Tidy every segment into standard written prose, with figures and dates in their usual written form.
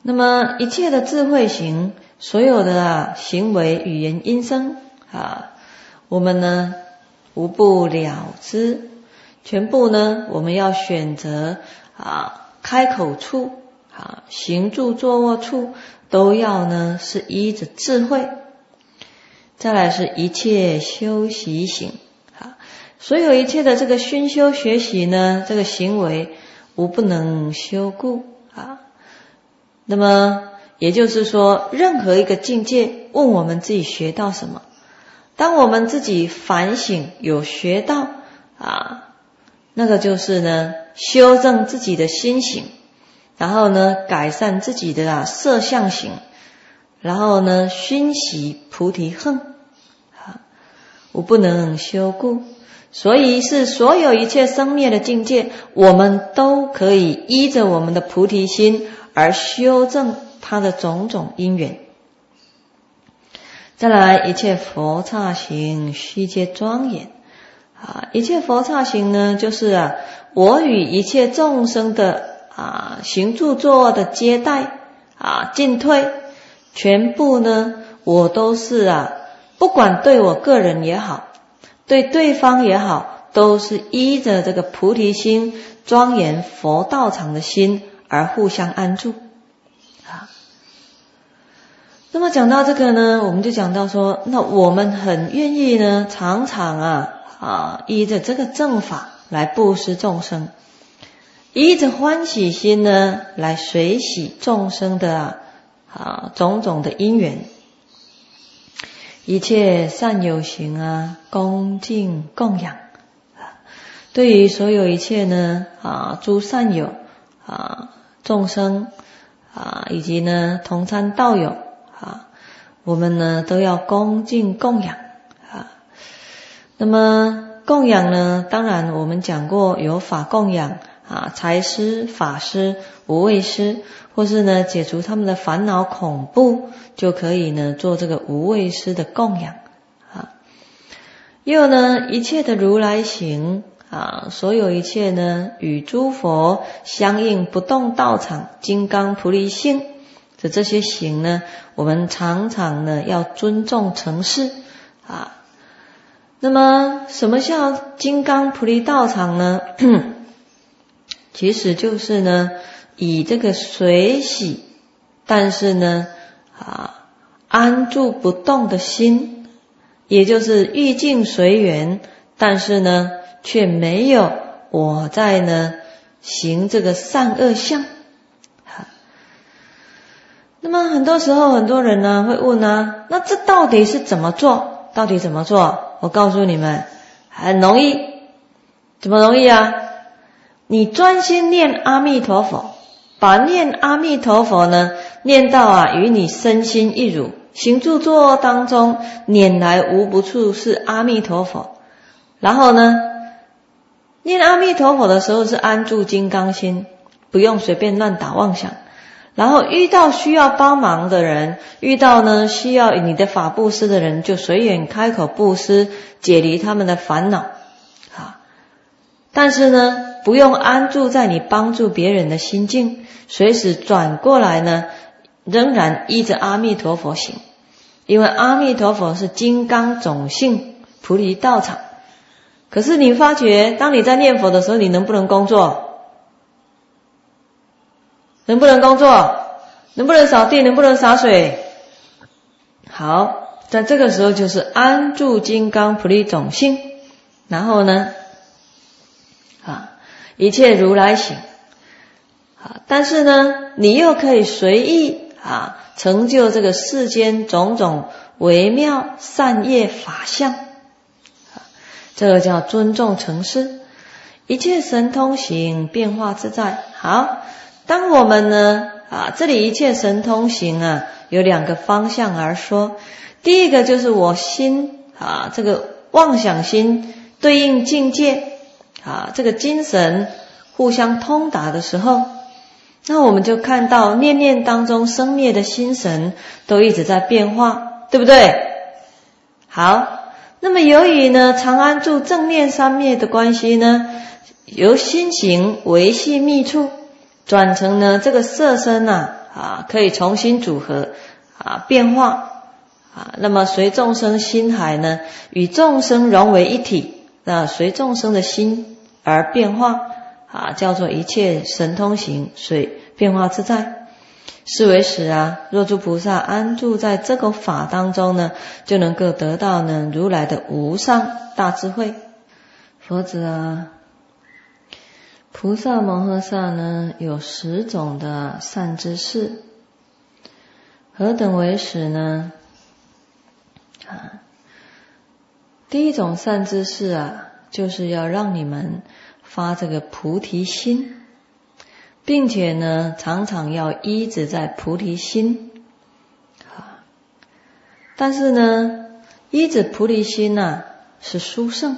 那么一切的智慧行，所有的行为、语言、音声我们呢无不了知，全部呢我们要选择开口处行住坐卧处都要呢是依着智慧。再来是一切修习行所有一切的这个熏修学习呢，这个行为无不能修故那么也就是说，任何一个境界问我们自己学到什么，当我们自己反省有学到那个就是呢修正自己的心行，然后呢改善自己的色相行，然后呢熏习菩提恨无不能修故。所以是所有一切生灭的境界，我们都可以依着我们的菩提心而修正它的种种因缘。再来一切佛刹行须皆庄严一切佛刹行呢，就是我与一切众生的行住坐卧的接待进退，全部呢我都是不管对我个人也好，对对方也好，都是依着这个菩提心庄严佛道场的心而互相安住那么讲到这个呢，我们就讲到说，那我们很愿意呢常常依着这个正法来布施众生，依着欢喜心呢来随喜众生的种种的因缘。一切善有行恭敬供养对于所有一切呢诸善友众生以及呢同参道友我们呢都要恭敬供养那么供养呢，当然我们讲过有法供养财施、法施、无畏施，或是呢解除他们的烦恼恐怖，就可以呢做这个无畏施的供养又呢一切的如来行所有一切呢与诸佛相应不动道场金刚菩提性的这些行呢，我们常常呢要尊重承事那么什么叫金刚菩提道场呢？其实就是呢以这个随喜但是呢安住不动的心，也就是欲境随缘，但是呢却没有我在呢行这个善恶相那么很多时候很多人呢会问那这到底是怎么做？到底怎么做？我告诉你们很容易。怎么容易你专心念阿弥陀佛，把念阿弥陀佛呢念到与你身心一如，行住坐卧当中念来无不处是阿弥陀佛。然后呢念阿弥陀佛的时候是安住金刚心，不用随便乱打妄想。然后遇到需要帮忙的人，遇到呢需要你的法布施的人，就随缘开口布施，解离他们的烦恼但是呢不用安住在你帮助别人的心境，随时转过来呢仍然依着阿弥陀佛行，因为阿弥陀佛是金刚种性菩提道场。可是你发觉当你在念佛的时候，你能不能工作？能不能工作？能不能扫地？能不能洒水？好，在这个时候就是安住金刚菩提种性，然后呢一切如来行但是呢你又可以随意成就这个世间种种微妙善业法相这个叫尊重承事。一切神通行变化自在。好，当我们呢这里一切神通行有两个方向而说。第一个就是我心这个妄想心对应境界这个精神互相通达的时候，那我们就看到念念当中生灭的心神都一直在变化，对不对？好，那么由于呢常安住正念三昧的关系呢，由心行维系密处， 转成呢这个色身可以重新组合变化那么随众生心海呢与众生融为一体，那随众生的心而变化叫做一切神通行，随变化自在。是为时若诸菩萨安住在这个法当中呢，就能够得到呢如来的无上大智慧。佛子菩萨摩诃萨呢有10种的善知识，何等为实呢？第一种善知识就是要让你们发这个菩提心，并且呢常常要依止在菩提心但是呢依止菩提心是殊胜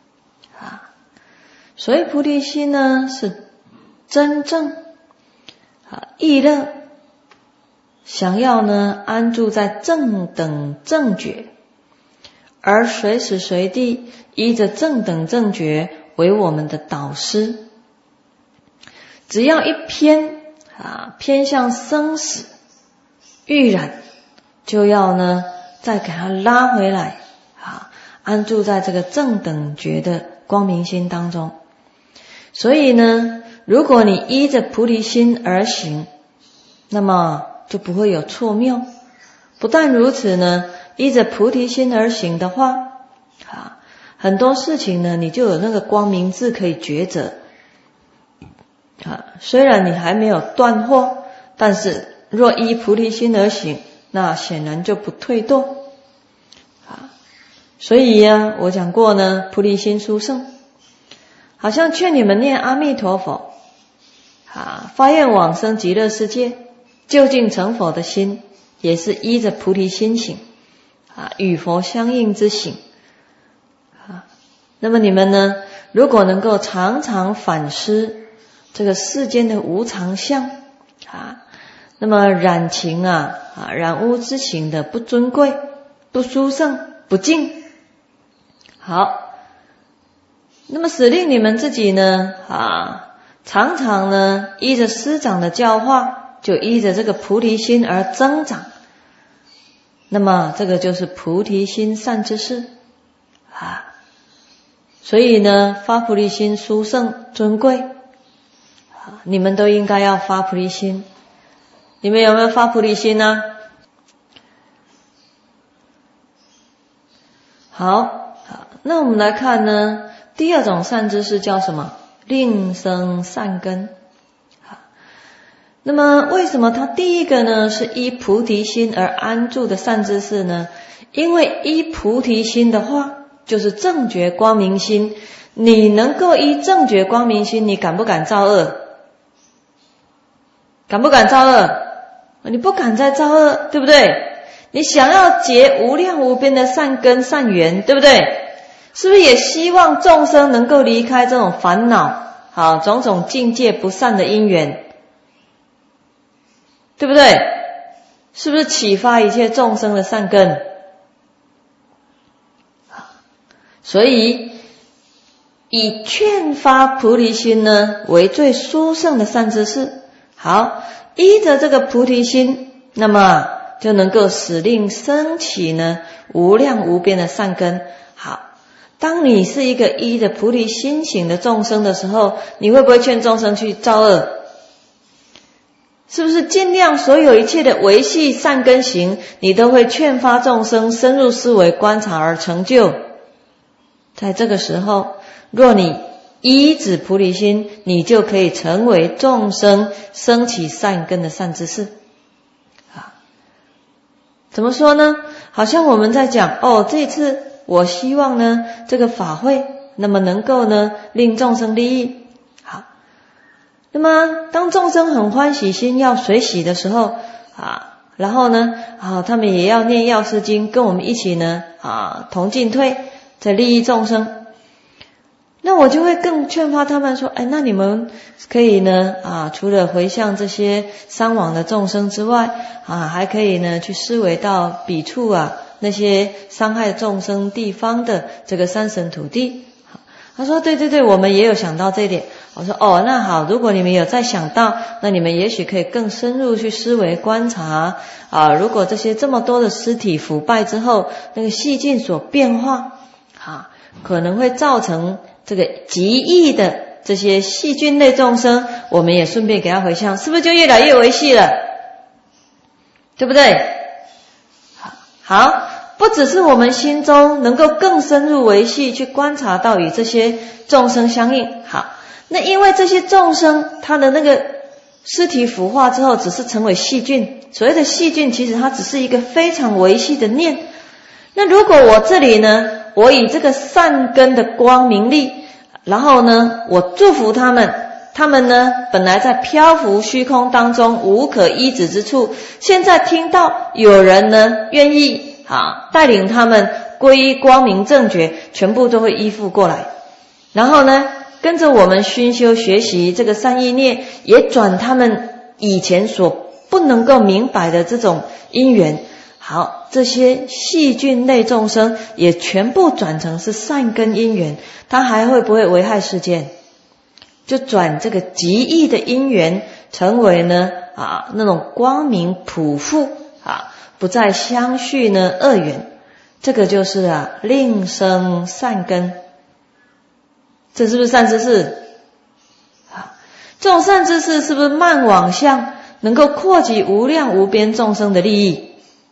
所以菩提心呢是真正意乐，想要呢安住在正等正觉，而随时随地依着正等正觉为我们的导师。只要一偏向生死欲染，就要呢再给它拉回来安住在这个正等觉的光明心当中。所以呢如果你依着菩提心而行，那么就不会有错谬。不但如此呢，依着菩提心而行的话很多事情呢你就有那个光明智可以抉择虽然你还没有断惑，但是若依菩提心而行，那显然就不退堕所以我讲过呢，菩提心殊胜，好像劝你们念阿弥陀佛发愿往生极乐世界，究竟成佛的心也是依着菩提心行与佛相应之行那么你们呢如果能够常常反思这个世间的无常相那么染情染污之情的不尊贵、不殊胜、不净好，那么使令你们自己呢常常呢依着师长的教化，就依着这个菩提心而增长，那么这个就是菩提心善知识所以呢发菩提心殊胜尊贵你们都应该要发菩提心。你们有没有发菩提心呢？好，那我们来看呢第二种善知识叫什么？令生善根那么为什么他第一个呢是依菩提心而安住的善知识呢？因为依菩提心的话就是正觉光明心，你能够依正觉光明心，你敢不敢造恶？敢不敢造恶？你不敢再造恶，对不对？你想要结无量无边的善根善缘，对不对？是不是也希望众生能够离开这种烦恼种种境界不善的因缘，对不对？是不是启发一切众生的善根？所以以劝发菩提心呢为最殊胜的善知识。好，依着这个菩提心，那么就能够使令升起呢无量无边的善根。好，当你是一个依着菩提心行的众生的时候，你会不会劝众生去造恶？是不是尽量所有一切的维系善根行，你都会劝发众生深入思维观察而成就？在这个时候，若你依止菩提心，你就可以成为众生升起善根的善知识怎么说呢？好像我们在讲这次我希望呢这个法会那么能够呢令众生利益。好，那么当众生很欢喜心要随喜的时候然后呢他们也要念药师经，跟我们一起呢同进退，在利益众生。那我就会更劝发他们说，那你们可以呢除了回向这些伤亡的众生之外还可以呢去思维到彼处那些伤害众生地方的这个山神土地他说对对对，我们也有想到这一点。我说哦，那好，如果你们有再想到，那你们也许可以更深入去思维观察啊。如果这些这么多的尸体腐败之后，那个细菌所变化啊，可能会造成这个极易的这些细菌类众生，我们也顺便给他回向，是不是就越来越维系了？对不对？好，不只是我们心中能够更深入维系去观察到与这些众生相应。好，那因为这些众生他的那个尸体腐化之后只是成为细菌，所谓的细菌其实它只是一个非常微细的念。那如果我这里呢，我以这个善根的光明力，然后呢我祝福他们，他们呢本来在漂浮虚空当中无可依止之处，现在听到有人呢愿意带领他们皈依光明正觉，全部都会依附过来，然后呢跟着我们熏修学习这个善意念，也转他们以前所不能够明白的这种因缘。好，这些细菌类众生也全部转成是善根因缘，它还会不会危害世间？就转这个极易的因缘，成为呢那种光明普覆不再相续呢恶缘。这个就是令生善根，这是不是善知识？这种善知识是不是慢往向，能够扩及无量无边众生的利益？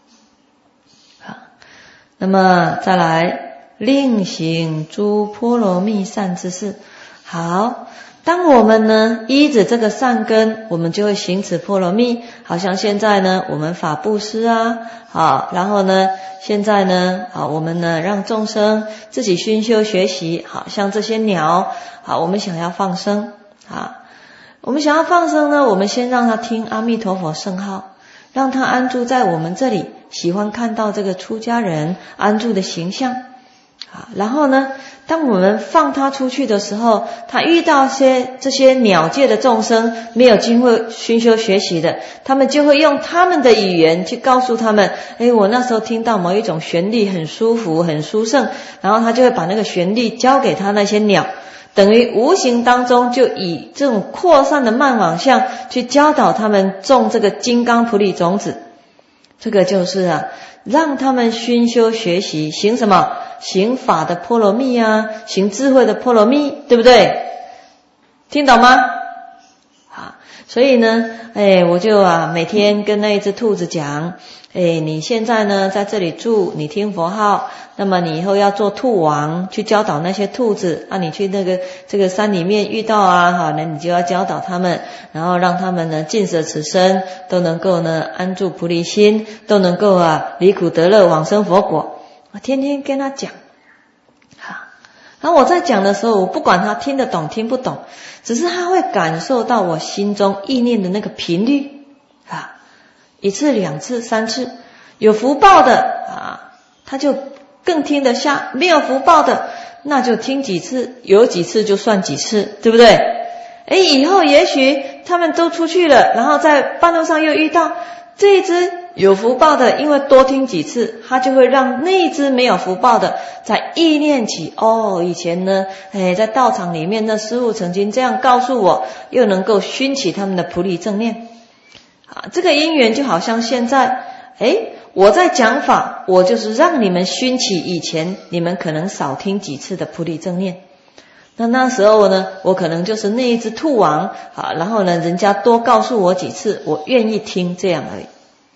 那么再来，令行诸波罗蜜善知识。好，当我们呢依着这个善根，我们就会行此波罗蜜。好像现在呢我们法布施然后呢现在呢我们呢让众生自己熏修学习，好像这些鸟我们想要放生我们想要放生呢，我们先让他听阿弥陀佛圣号，让他安住在我们这里，喜欢看到这个出家人安住的形象然后呢当我们放他出去的时候，他遇到这些鸟界的众生没有经过熏修学习的，他们就会用他们的语言去告诉他们，我那时候听到某一种旋律很舒服很殊胜，然后他就会把那个旋律交给他那些鸟，等于无形当中就以这种扩散的慢往向去教导他们种这个金刚菩提种子。这个就是让他们熏修学习，行什么？行法的波罗蜜行智慧的波罗蜜，对不对？听懂吗？所以呢我就每天跟那一只兔子讲，你现在呢在这里住，你听佛号，那么你以后要做兔王，去教导那些兔子你去这个山里面遇到那你就要教导他们，然后让他们呢尽舍此生，都能够呢安住菩提心，都能够离苦得乐，往生佛果。我天天跟他讲然后我在讲的时候，我不管他听得懂听不懂，只是他会感受到我心中意念的那个频率一次两次三次，有福报的他就更听得下，没有福报的那就听几次，有几次就算几次，对不对？以后也许他们都出去了，然后在半路上又遇到这一只有福报的，因为多听几次，他就会让那一只没有福报的在意念起以前呢在道场里面呢师父曾经这样告诉我，又能够熏起他们的菩提正念这个因缘就好像现在我在讲法，我就是让你们熏起以前你们可能少听几次的菩提正念。那时候呢我可能就是那一只兔王然后呢人家多告诉我几次，我愿意听，这样而已。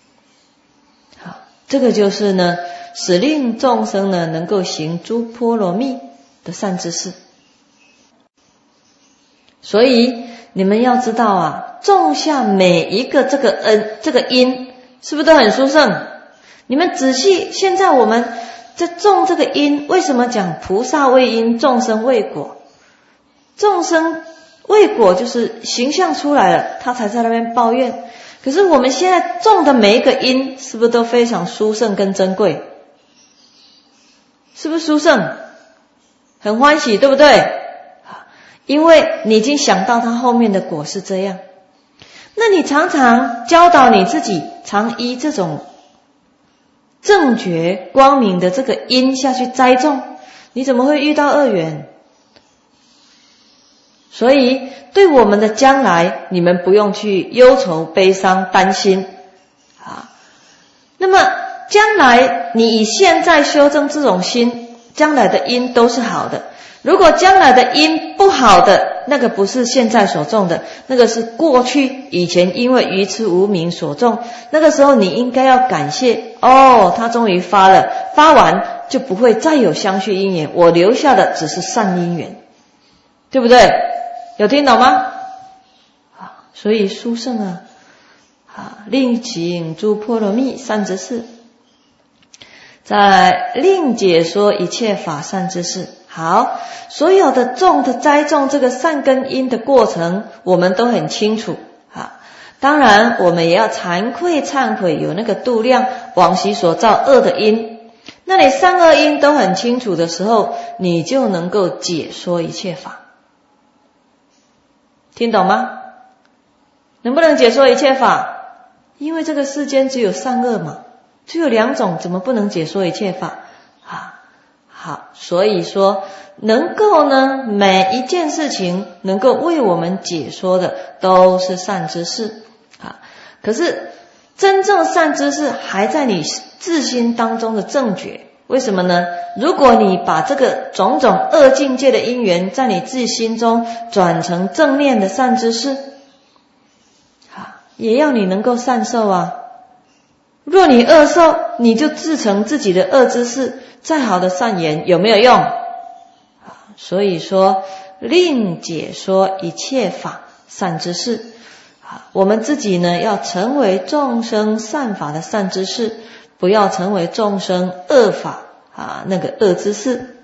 这个就是呢使令众生呢能够行诸波罗蜜的善知识。所以你们要知道种下每一个这个因，是不是都很殊胜？你们仔细，现在我们在种这个因，为什么讲菩萨为因，众生为果？众生为果就是形象出来了，他才在那边抱怨。可是我们现在种的每一个因，是不是都非常殊胜跟珍贵？是不是殊胜？很欢喜，对不对？因为你已经想到他后面的果是这样。那你常常教导你自己，常依这种正觉光明的这个因下去栽种，你怎么会遇到恶缘？ 所以对我们的将来，你们不用去忧愁、悲伤、担心啊。那么将来你以现在修正这种心，将来的因都是好的。如果将来的因不好的，那个不是现在所种的，那个是过去以前因为愚痴无明所种。那个时候你应该要感谢，他终于发了，发完就不会再有相续因缘，我留下的只是善因缘，对不对？有听懂吗？所以殊胜令行诸波罗蜜善知识，在令解说一切法善知识。好，所有的种的栽种这个善根因的过程，我们都很清楚当然我们也要惭愧忏悔，有那个度量往昔所造恶的因。那你善恶因都很清楚的时候，你就能够解说一切法。听懂吗？能不能解说一切法？因为这个世间只有善恶嘛，只有两种，怎么不能解说一切法好，所以说能够呢，每一件事情能够为我们解说的都是善知识可是真正善知识还在你自心当中的正觉。为什么呢？如果你把这个种种恶境界的因缘在你自己心中转成正念的善知识也要你能够善受若你恶受，你就自成自己的恶知识，再好的善言有没有用所以说令解说一切法善知识我们自己呢要成为众生善法的善知识，不要成为众生恶法那个恶知识。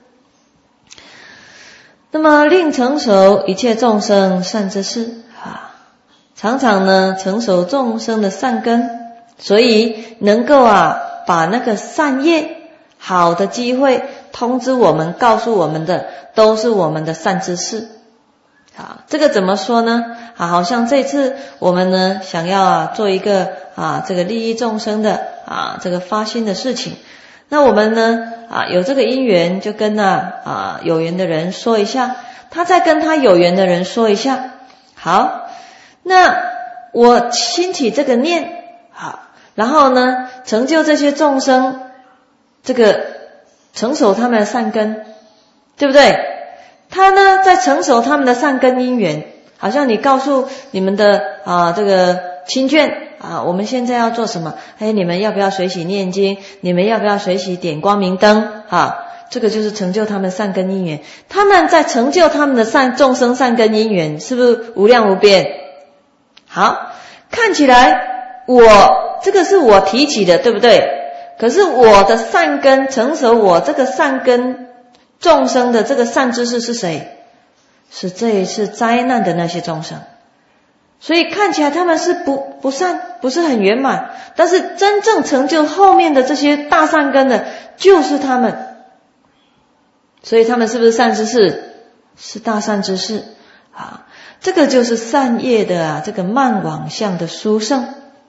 那么令成熟一切众生善知识常常呢成熟众生的善根，所以能够把那个善业好的机会通知我们，告诉我们的都是我们的善知识这个怎么说呢好像这次我们呢想要做一个这个利益众生的这个发心的事情，那我们呢有这个因缘，就跟有缘的人说一下，他再跟他有缘的人说一下。好，那我兴起这个念然后呢成就这些众生，这个成熟他们的善根，对不对？他呢在成熟他们的善根因缘，好像你告诉你们的这个亲眷我们现在要做什么？你们要不要随喜念经？你们要不要随喜点光明灯这个就是成就他们善根因缘。他们在成就他们的众生善根因缘，是不是无量无边？好，看起来这个是我提起的，对不对？可是我的善根成熟，我这个善根众生的这个善知识是谁？是这一次灾难的那些众生。所以看起来他们是不善，不是很圆满，但是真正成就后面的这些大善根的就是他们。所以他们是不是善知识？是大善知识这个就是善业的这个慢往相的殊胜。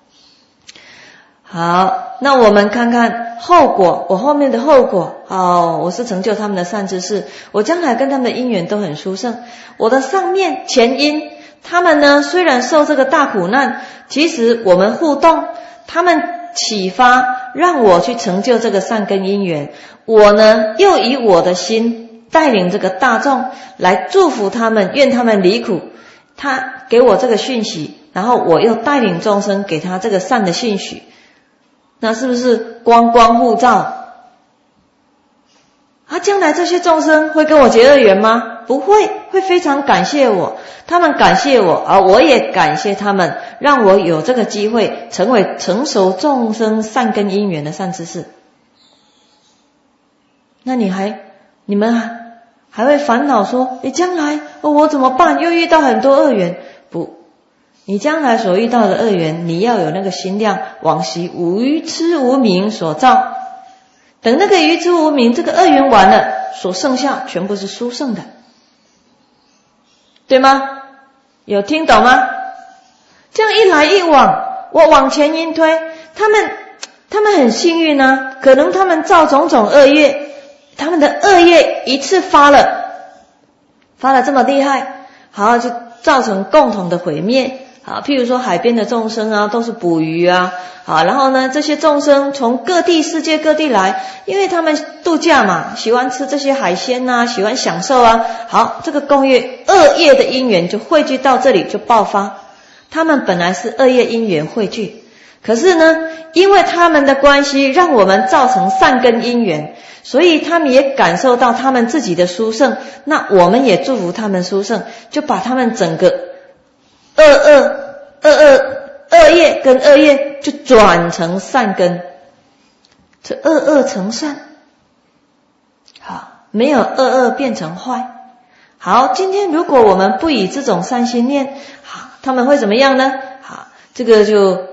好，那我们看看后果，我后面的后果我是成就他们的善知识，我将来跟他们的因缘都很殊胜。我的上面前因，他们呢虽然受这个大苦难，其实我们互动，他们启发让我去成就这个善根因缘，我呢又以我的心带领这个大众来祝福他们，愿他们离苦。他给我这个讯息，然后我又带领众生给他这个善的信许，那是不是光光互照将来这些众生会跟我结恶缘吗？不会，会非常感谢我，他们感谢我，而我也感谢他们，让我有这个机会成为成熟众生善根因缘的善知识。那你们还会烦恼说将来我怎么办？又遇到很多恶缘。不，你将来所遇到的恶缘，你要有那个心量，往昔愚痴无明所造，等那个愚痴无明这个恶缘完了，所剩下全部是殊胜的，对吗？有听懂吗？这样一来一往，我往前因推，他们很幸运可能他们造种种恶业，他们的恶业一次发了这么厉害， 好，就造成共同的毁灭。好，譬如说海边的众生啊，都是捕鱼啊，好，然后呢，这些众生从世界各地来，因为他们度假嘛，喜欢吃这些海鲜啊，喜欢享受啊，好，这个恶业的因缘就汇聚到这里就爆发。他们本来是恶业因缘汇聚，可是呢，因为他们的关系，让我们造成善根因缘，所以他们也感受到他们自己的殊胜，那我们也祝福他们殊胜，就把他们整个恶业跟恶业就转成善根，这恶成善，好，没有恶变成坏。好，今天如果我们不以这种善心念，好，他们会怎么样呢？好，这个就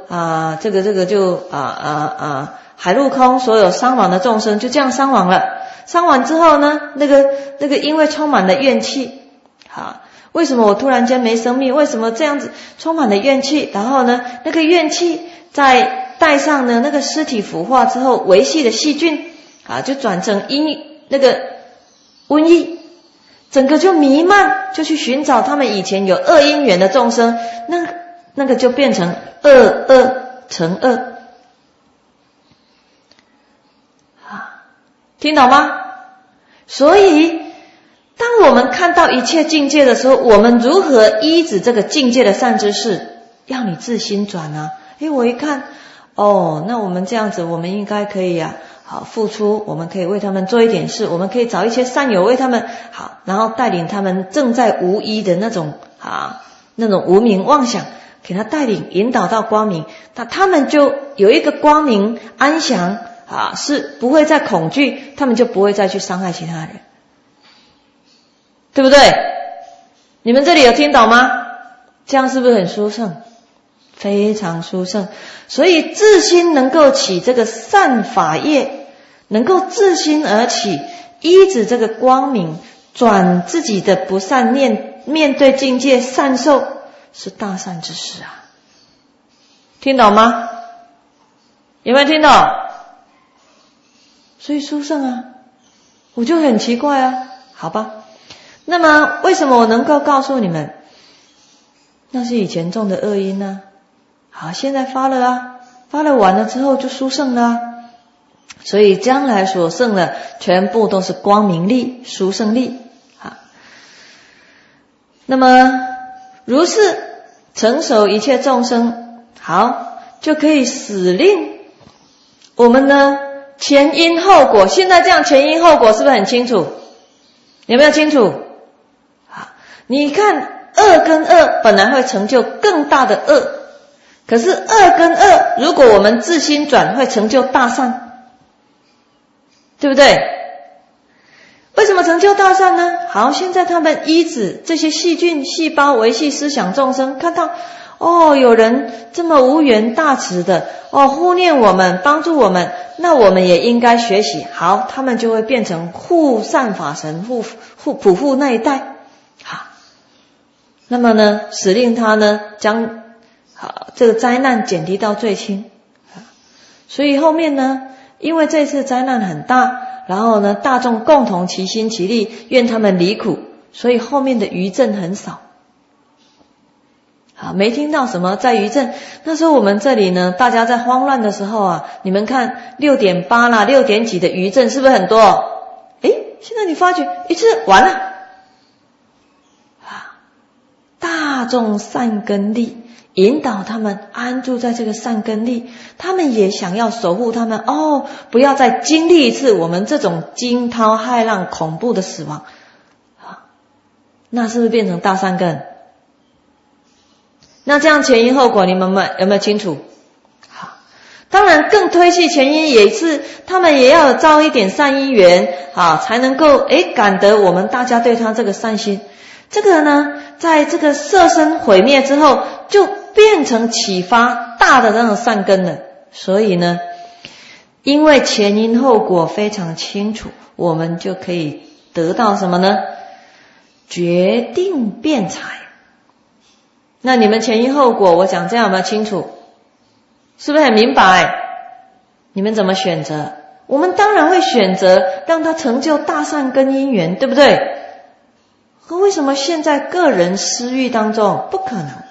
海陆空所有伤亡的众生就这样伤亡了。伤亡之后呢，那个因为充满了怨气，好，为什么我突然间没生命？为什么这样子充满了怨气？然后呢，那个怨气在带上呢那个尸体腐化之后维系的细菌啊，就转成那个瘟疫，整个就弥漫，就去寻找他们以前有恶因缘的众生，那个就变成恶成恶啊，听懂吗？所以当我们看到一切境界的时候，我们如何依止这个境界的善知识？要你自心转啊！我一看，那我们这样子，我们应该可以好付出，我们可以为他们做一点事，我们可以找一些善友为他们好，然后带领他们正在无依的那种无明妄想，给他带领引导到光明，那他们就有一个光明安详是不会再恐惧，他们就不会再去伤害其他人。对不对？你们这里有听懂吗？这样是不是很殊胜？非常殊胜。所以自心能够起这个善法业，能够自心而起，依止这个光明，转自己的不善念，面对境界善受，是大善之事啊。听懂吗？有没有听懂？所以殊胜啊，我就很奇怪啊，好吧。那么为什么我能够告诉你们？那是以前种的恶因啊，好，现在发了发了完了之后就殊胜了所以将来所剩的全部都是光明力、殊胜力那么如是成熟一切众生，好，就可以使令我们呢前因后果。现在这样前因后果是不是很清楚？有没有清楚？你看恶跟恶本来会成就更大的恶，可是恶跟恶如果我们自心转会成就大善，对不对？为什么成就大善呢？好，现在他们依止这些细菌细胞维系思想众生，看到有人这么无缘大慈的护念我们，帮助我们，那我们也应该学习。好，他们就会变成护善法神，普护那一代。好，那么呢，使令他呢将这个灾难减低到最轻。所以后面呢，因为这次灾难很大，然后呢大众共同齐心齐力，愿他们离苦，所以后面的余震很少。好，没听到什么在余震。那时候我们这里呢，大家在慌乱的时候你们看 6.8 啦，6点几的余震是不是很多？现在你发觉一次完了。大众善根力引导他们安住在这个善根力，他们也想要守护他们不要再经历一次我们这种惊涛骇浪恐怖的死亡那是不是变成大善根？那这样前因后果你们有没有清楚？好，当然更推细前因也是他们也要造一点善因缘才能够感得我们大家对他这个善心。这个呢在这个色身毁灭之后就变成启发大的那种善根了。所以呢因为前因后果非常清楚，我们就可以得到什么呢？决定辩才。那你们前因后果我讲这样有没有清楚？是不是很明白？你们怎么选择？我们当然会选择让他成就大善根因缘，对不对？ 可为什么现在个人私欲当中不可能？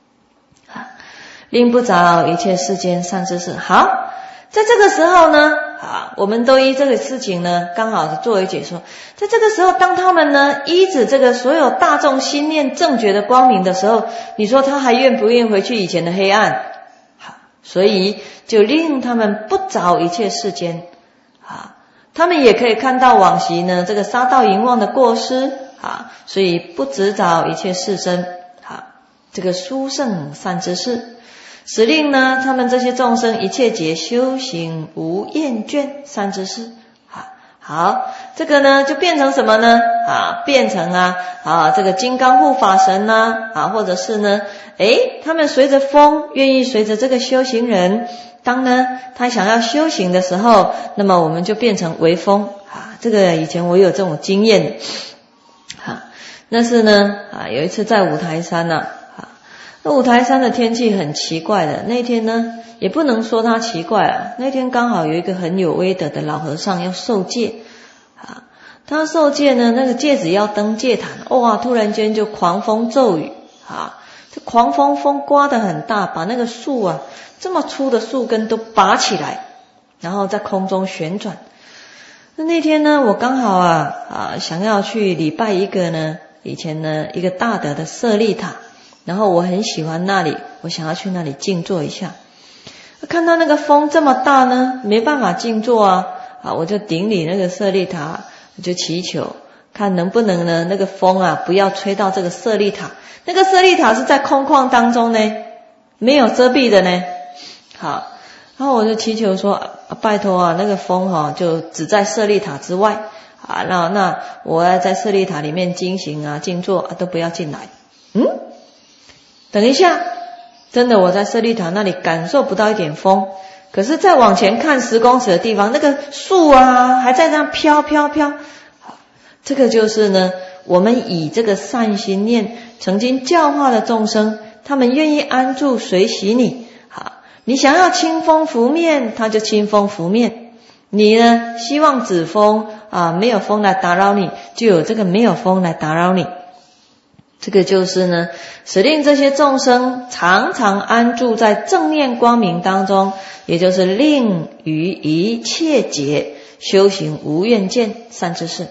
令不着一切世间善知识。好，在这个时候呢，我们都依这个事情呢，刚好作为解说。在这个时候，当他们呢依止这个所有大众心念正觉的光明的时候，你说他还愿不愿意回去以前的黑暗？好，所以就令他们不着一切世间。他们也可以看到往昔呢这个杀盗淫妄的过失，所以不执着一切世身，这个殊胜善知识，使令呢他们这些众生一切劫修行无厌倦善知识。好，这个呢就变成什么呢？变成这个金刚护法神呐，或者是呢他们随着风，愿意随着这个修行人，当呢他想要修行的时候，那么我们就变成微风。这个以前我有这种经验。那是呢有一次在五台山那五台山的天气很奇怪的，那天呢也不能说它奇怪那天刚好有一个很有威德的老和尚要受戒他受戒呢，那个戒指要登戒坛，突然间就狂风骤雨这狂风刮得很大，把那个树这么粗的树根都拔起来，然后在空中旋转。那天呢我刚好想要去礼拜一个呢以前呢一个大德的舍利塔，然后我很喜欢那里，我想要去那里静坐一下。看到那个风这么大呢，没办法静坐我就顶礼那个舍利塔，我就祈求看能不能呢那个风不要吹到这个舍利塔。那个舍利塔是在空旷当中呢，没有遮蔽的呢。好，然后我就祈求说拜托那个风就只在舍利塔之外那我要在舍利塔里面经行静坐都不要进来。等一下，真的我在舍利塔那里感受不到一点风，可是再往前看10公尺的地方，那个树还在这样飘。这个就是呢我们以这个善心念曾经教化的众生，他们愿意安住随喜你。你想要清风拂面，他就清风拂面。你呢希望止风没有风来打扰你，就有这个没有风来打扰你。这个就是呢使令这些众生常常安住在正念光明当中，也就是令于一切劫修行无厌见善知识。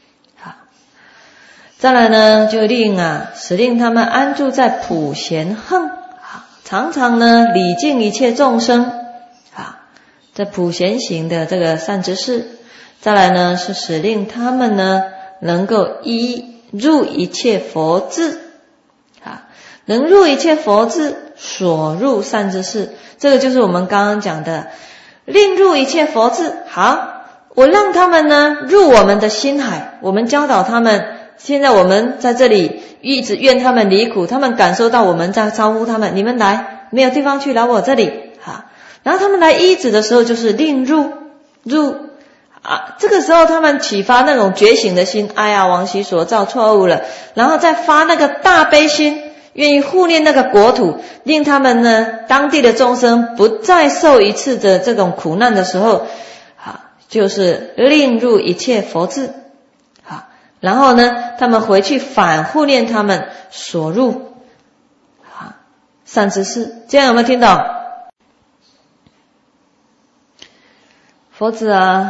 再来呢就令使令他们安住在普贤行，常常呢礼敬一切众生在普贤行的这个善知识。再来呢是使令他们呢能够依入一切佛智能入一切佛智所入善知识。这个就是我们刚刚讲的令入一切佛智。好，我让他们呢入我们的心海，我们教导他们。现在我们在这里一直愿他们离苦，他们感受到我们在招呼他们，你们来，没有地方去，来我这里然后他们来依止的时候就是令入这个时候他们启发那种觉醒的心，往昔所造错误了，然后再发那个大悲心，愿意护念那个国土，令他们呢当地的众生不再受一次的这种苦难的时候就是令入一切佛智。然后呢他们回去反护念他们所入善知识。这样有没有听懂？佛子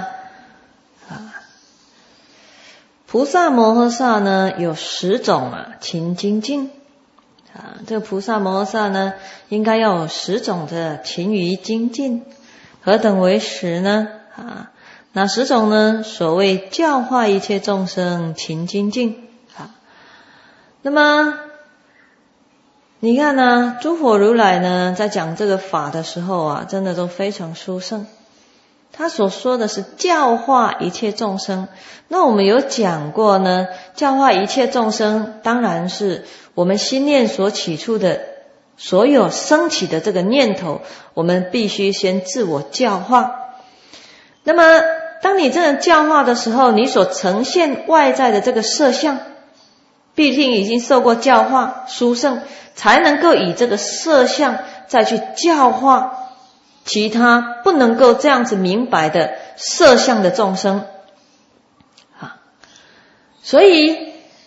菩萨摩诃萨呢有10种勤精进这个菩萨摩诃萨呢应该要有10种的勤于精进。何等为10呢？哪10种呢？所谓教化一切众生勤精进那么你看诸佛如来呢在讲这个法的时候真的都非常殊胜。他所说的是教化一切众生。那我们有讲过呢，教化一切众生当然是我们心念所起初的所有升起的这个念头，我们必须先自我教化。那么当你真的教化的时候，你所呈现外在的这个色相毕竟已经受过教化殊胜，才能够以这个色相再去教化其他不能够这样子明白的色相的众生所以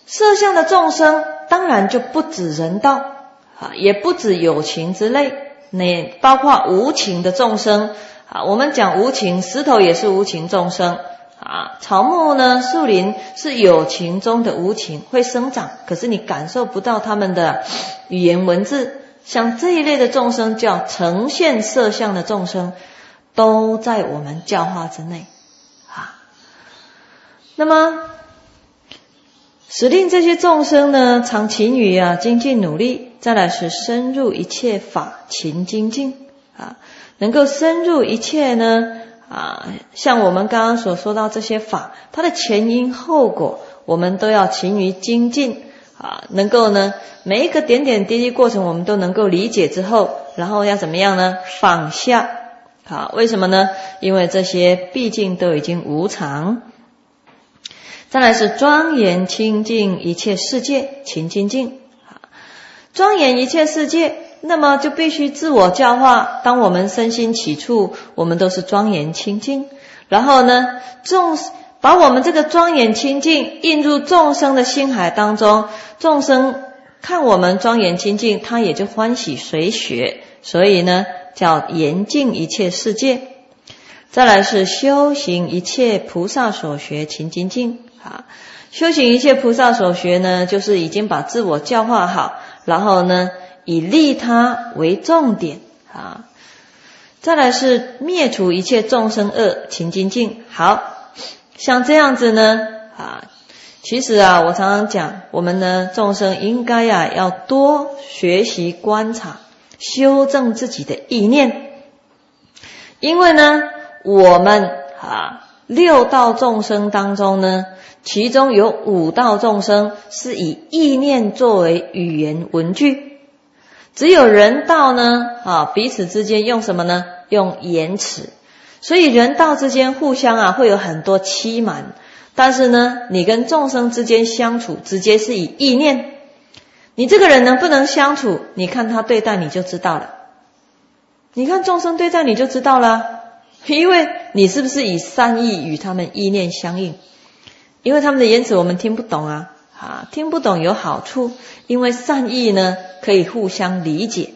色相的众生当然就不止人道啊，也不止有情之类，那包括无情的众生啊。我们讲无情，石头也是无情众生啊，草木呢，树林是有情中的无情，会生长，可是你感受不到他们的语言文字。像这一类的众生叫呈现色相的众生，都在我们教化之内啊。那么使令这些众生呢，常勤于精进努力，再来是深入一切法勤精进啊，能够深入一切呢像我们刚刚所说到这些法，它的前因后果，我们都要勤于精进啊，能够呢每一个点点滴滴过程，我们都能够理解之后，然后要怎么样呢？放下啊？为什么呢？因为这些毕竟都已经无常。再来是庄严清净一切世界勤精进啊，庄严一切世界，那么就必须自我教化。当我们身心起处，我们都是庄严清净，然后呢把我们这个庄严清净印入众生的心海当中，众生看我们庄严清净，他也就欢喜随学，所以呢叫严净一切世界。再来是修行一切菩萨所学勤精进啊，修行一切菩萨所学呢，就是已经把自我教化好，然后呢以利他为重点啊。再来是灭除一切众生恶勤精进。好，像这样子呢其实我常常讲，我们呢众生应该要多学习观察，修正自己的意念。因为呢我们六道众生当中呢，其中有五道众生是以意念作为语言文具，只有人道呢彼此之间用什么呢？用言辞。所以人道之间互相会有很多欺瞒，但是呢你跟众生之间相处直接是以意念，你这个人能不能相处，你看他对待你就知道了，你看众生对待你就知道了，因为你是不是以善意与他们意念相应。因为他们的言辞我们听不懂听不懂有好处，因为善意呢可以互相理解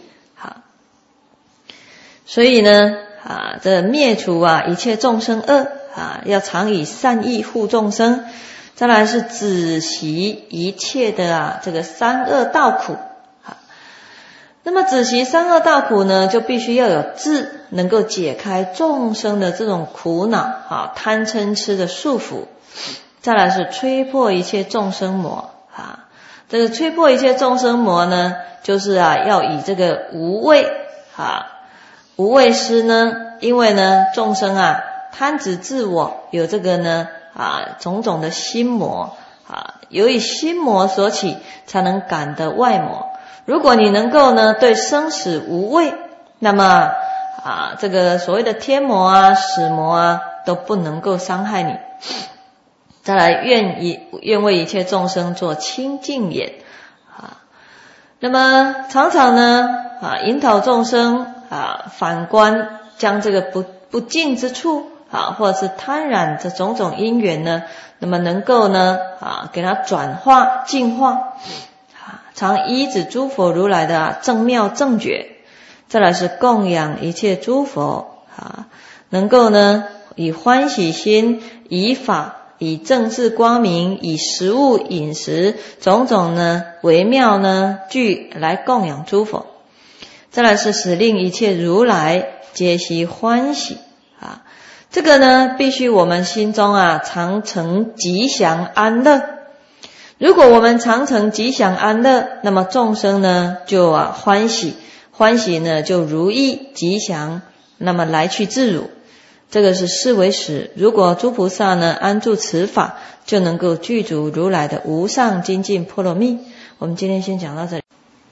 所以呢这灭除一切众生恶要常以善意护众生。再来是止息一切的这个三恶道苦那么止息三恶道苦呢，就必须要有智，能够解开众生的这种苦恼贪嗔痴的束缚。再来是吹破一切众生魔这个吹破一切众生魔呢，就是要以这个无畏无畏施呢，因为呢众生贪执自我，有这个呢种种的心魔由于心魔所起，才能感得外魔。如果你能够呢对生死无畏，那么这个所谓的天魔死魔都不能够伤害你。再来愿为一切众生做清净眼那么常常呢引导众生反观将这个不净之处或者是贪染这种种因缘呢，那么能够呢给它转化净化常依止诸佛如来的正妙正觉。再来是供养一切诸佛能够呢以欢喜心，以法，以正智光明，以食物饮食种种呢微妙呢具来供养诸佛。再来是使令一切如来皆悉欢喜这个呢必须我们心中常成吉祥安乐。如果我们常成吉祥安乐，那么众生呢就欢喜，欢喜呢就如意吉祥，那么来去自如。这个是是为实。如果诸菩萨呢安住此法，就能够具足如来的无上精进波罗蜜。我们今天先讲到这里。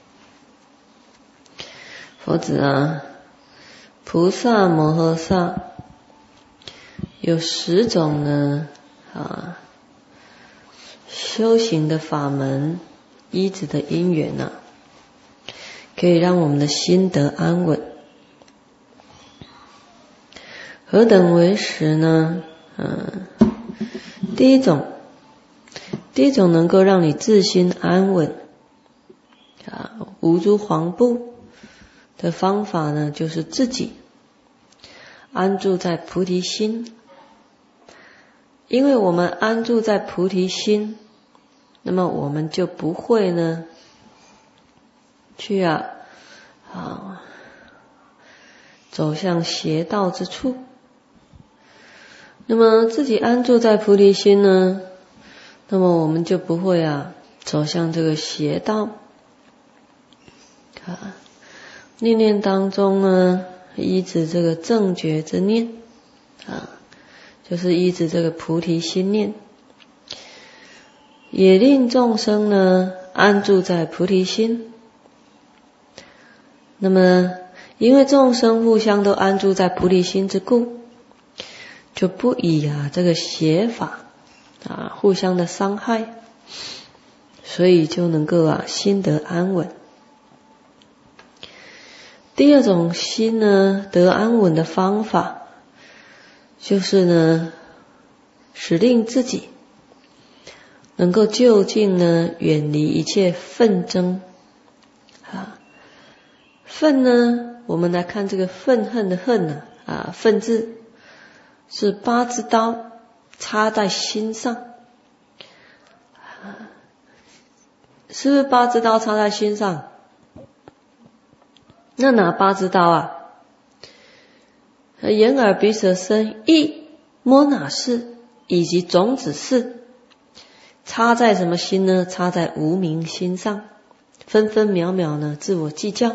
佛子菩萨摩诃萨有10种呢修行的法门，依止的因缘可以让我们的心得安稳。何等为实呢？第一第一种能够让你自心安稳无诸惶怖的方法呢，就是自己安住在菩提心。因为我们安住在菩提心，那么我们就不会呢去走向邪道之处。那么自己安住在菩提心呢，那么我们就不会走向这个邪道。念念当中呢，依止这个正觉之念就是依止这个菩提心念，也令众生呢安住在菩提心。那么因为众生互相都安住在菩提心之故，就不以这个邪法互相的伤害，所以就能够心得安稳。第二种心呢得安稳的方法，就是呢使令自己能够究竟呢远离一切纷争愤呢，我们来看这个愤恨的恨愤字是八支刀插在心上，是不是八支刀插在心上？那哪八支刀眼耳鼻舌身意摸哪识以及种子识，插在什么心呢？插在无明心上，分分秒秒呢自我计较。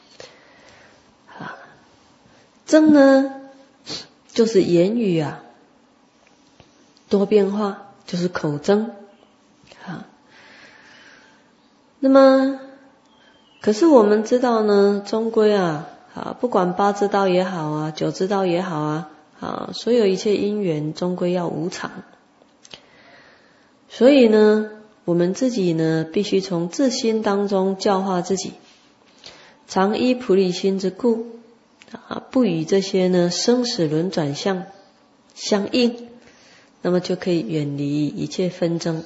争呢就是言语多变化，就是口争那么可是我们知道呢，终归不管八支刀也好九支刀也好所有一切因缘终归要无常。所以呢我们自己呢必须从自心当中教化自己，常依菩提心之故不与这些呢生死轮转相应，那么就可以远离一切纷争。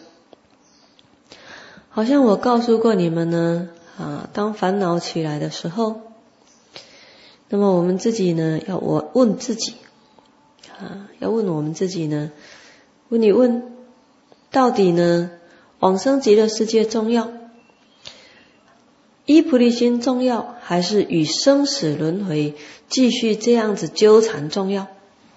好像我告诉过你们呢当烦恼起来的时候，那么我们自己呢要问自己要问我们自己呢，问到底呢往生极乐世界重要，依菩提心重要，还是与生死轮回继续这样子纠缠重要？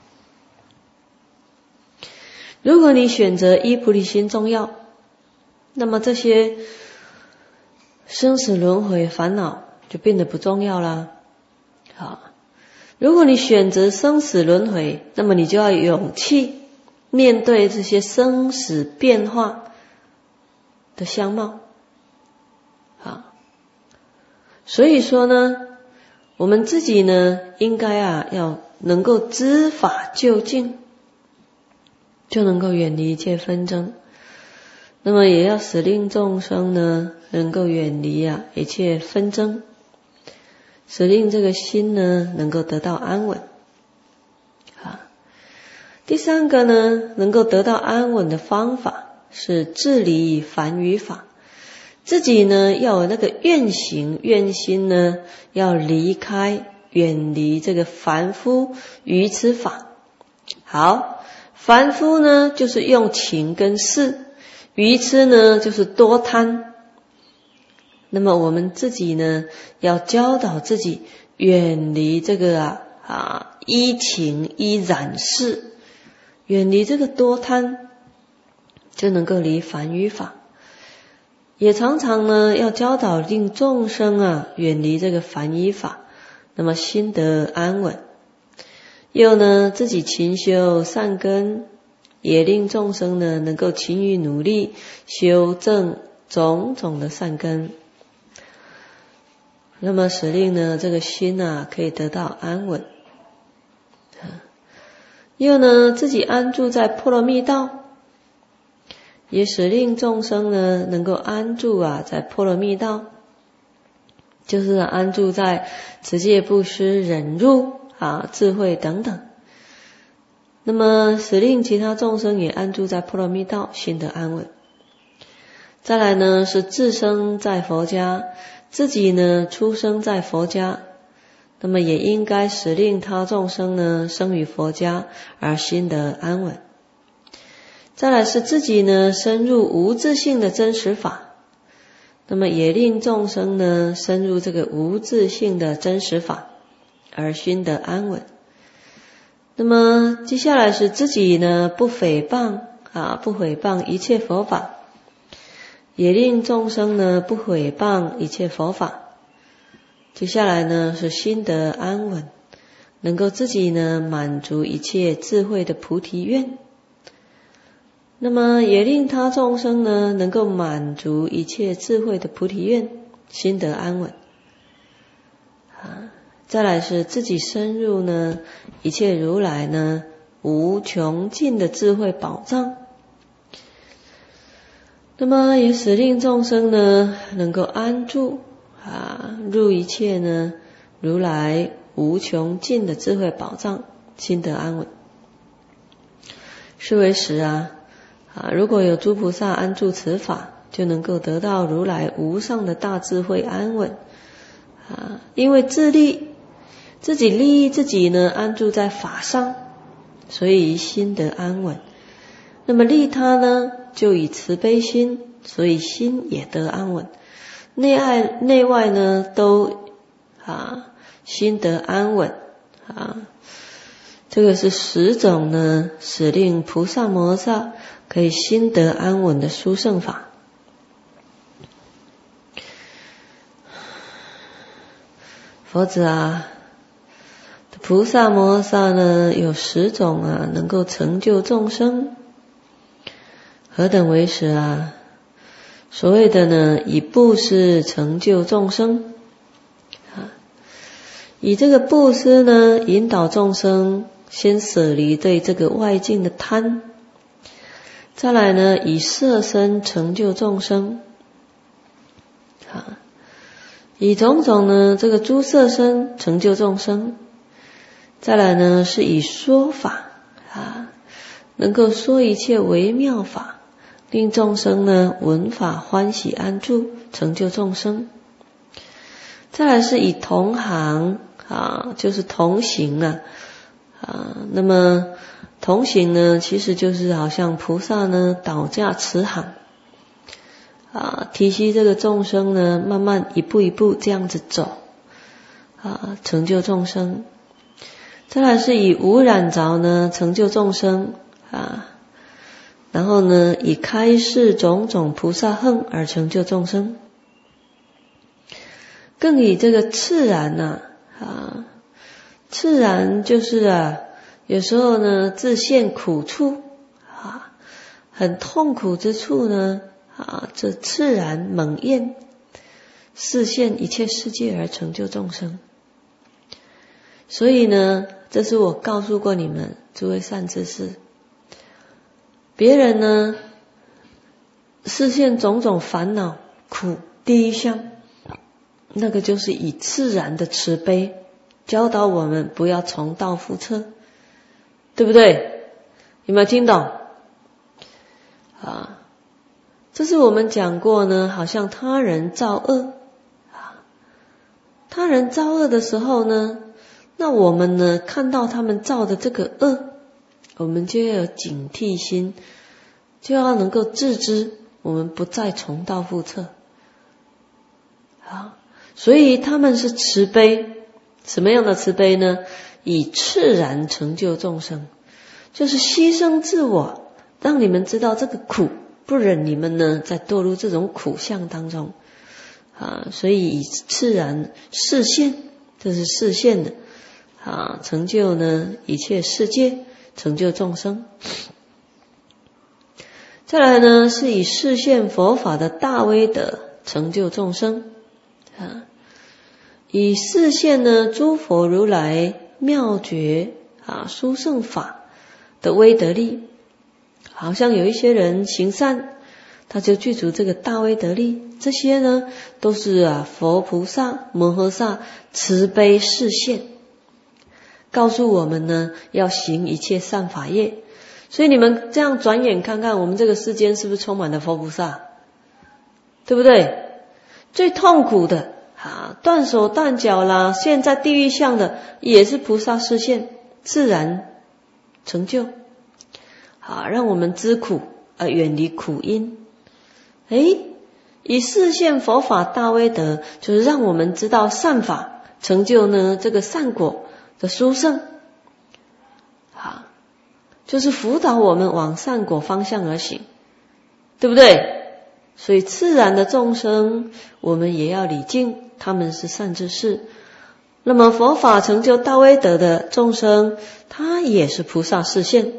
如果你选择依菩提心重要，那么这些生死轮回烦恼就变得不重要啦。如果你选择生死轮回，那么你就要有勇气面对这些生死变化的相貌。所以说呢，我们自己呢应该要能够知法究竟，就能够远离一切纷争。那么也要使令众生呢能够远离一切纷争，使令这个心呢能够得到安稳。第三个呢能够得到安稳的方法是自离凡愚法。自己呢要有那个愿行愿心呢，要离开远离这个凡夫愚痴法。好，凡夫呢就是用情跟事，愚痴呢就是多贪。那么我们自己呢要教导自己远离这个依情依染事，远离这个多贪，就能够离凡愚法。也常常呢要教导令众生远离这个凡愚法，那么心得安稳。又呢自己勤修善根，也令众生呢能够勤于努力修正种种的善根，那么使令呢这个心可以得到安稳。又呢自己安住在波罗蜜道，也使令众生呢能够安住在波罗蜜道，就是安住在持戒布施忍辱智慧等等。那么使令其他众生也安住在波罗蜜道，心得安稳。 再来呢是自生在佛家，自己呢出生在佛家，那么也应该使令他众生呢生于佛家而心得安稳。再来是自己呢深入无自性的真实法，那么也令众生呢深入这个无自性的真实法而心得安稳。那么接下来是自己呢不诽谤一切佛法，也令众生呢不诽谤一切佛法。接下来呢是心得安稳，能够自己呢满足一切智慧的菩提愿，那么也令他众生呢能够满足一切智慧的菩提愿，心得安稳。再来是自己深入呢一切如来呢无穷尽的智慧宝藏，那么也使令众生呢能够安住入一切呢如来无穷尽的智慧宝藏，心得安稳。是为时如果有诸菩萨安住此法，就能够得到如来无上的大智慧安稳因为自己利益自己呢安住在法上，所以心得安稳。那么利他呢就以慈悲心，所以心也得安稳。内外呢都心得安稳这个是10种呢使令菩萨摩诃萨可以心得安稳的殊胜法。佛子菩萨摩诃萨呢有10种能够成就众生。何等为实所谓的呢以布施成就众生以这个布施呢引导众生先舍离对这个外境的贪，再来呢以色身成就众生以种种呢这个诸色身成就众生，再来呢是以说法能够说一切微妙法，令众生呢闻法欢喜安住，成就众生。再来是以同行就是同行那么同行呢其实就是好像菩萨呢倒驾慈航提携这个众生呢慢慢一步一步这样子走成就众生。再来是以无染着呢成就众生然后呢以开示种种菩萨行而成就众生。更以这个赤然赤然就是有时候呢自现苦处很痛苦之处呢这赤然猛焰示现一切世界而成就众生。所以呢这是我告诉过你们诸位善知识，别人呢示现种种烦恼苦，第一项那个就是以自然的慈悲教导我们不要重蹈覆辙，对不对？有没有听懂这是我们讲过呢，好像他人造恶他人造恶的时候呢，那我们呢看到他们造的这个恶，我们就要有警惕心，就要能够自知我们不再重蹈覆辙所以他们是慈悲。什么样的慈悲呢？以赤然成就众生，就是牺牲自我，让你们知道这个苦，不忍你们呢再堕入这种苦相当中所以以赤然示现，这是示现的成就呢一切世界，成就众生。再来呢是以示现佛法的大威德成就众生以示现呢诸佛如来妙觉殊胜法的威德力。好像有一些人行善，他就具足这个大威德力，这些呢都是佛菩萨摩诃萨慈悲示现，告诉我们呢要行一切善法业。所以你们这样转眼看看，我们这个世间是不是充满了佛菩萨？ 对不对？最痛苦的断手断脚啦，现在地狱相的也是菩萨示现，自然成就，让我们知苦而远离苦因。以示现佛法大威德，就是让我们知道善法，成就呢这个善果的殊胜，就是辅导我们往善果方向而行，对不对？所以自然的众生我们也要礼敬，他们是善知识。那么佛法成就大威德的众生，他也是菩萨示现。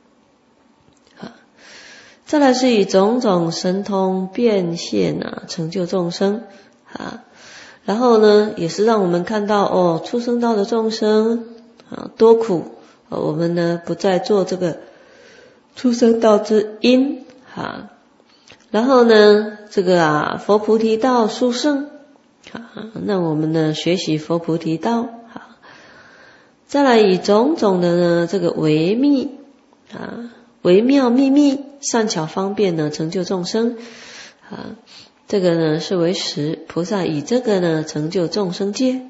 再来是以种种神通变现成就众生然后呢也是让我们看到畜生道的众生多苦，我们呢不再做这个畜生道之因然后呢这个佛菩提道殊胜那我们呢学习佛菩提道再来以种种的呢这个微密微妙秘密善巧方便呢成就众生这个呢是为实，菩萨以这个呢成就众生界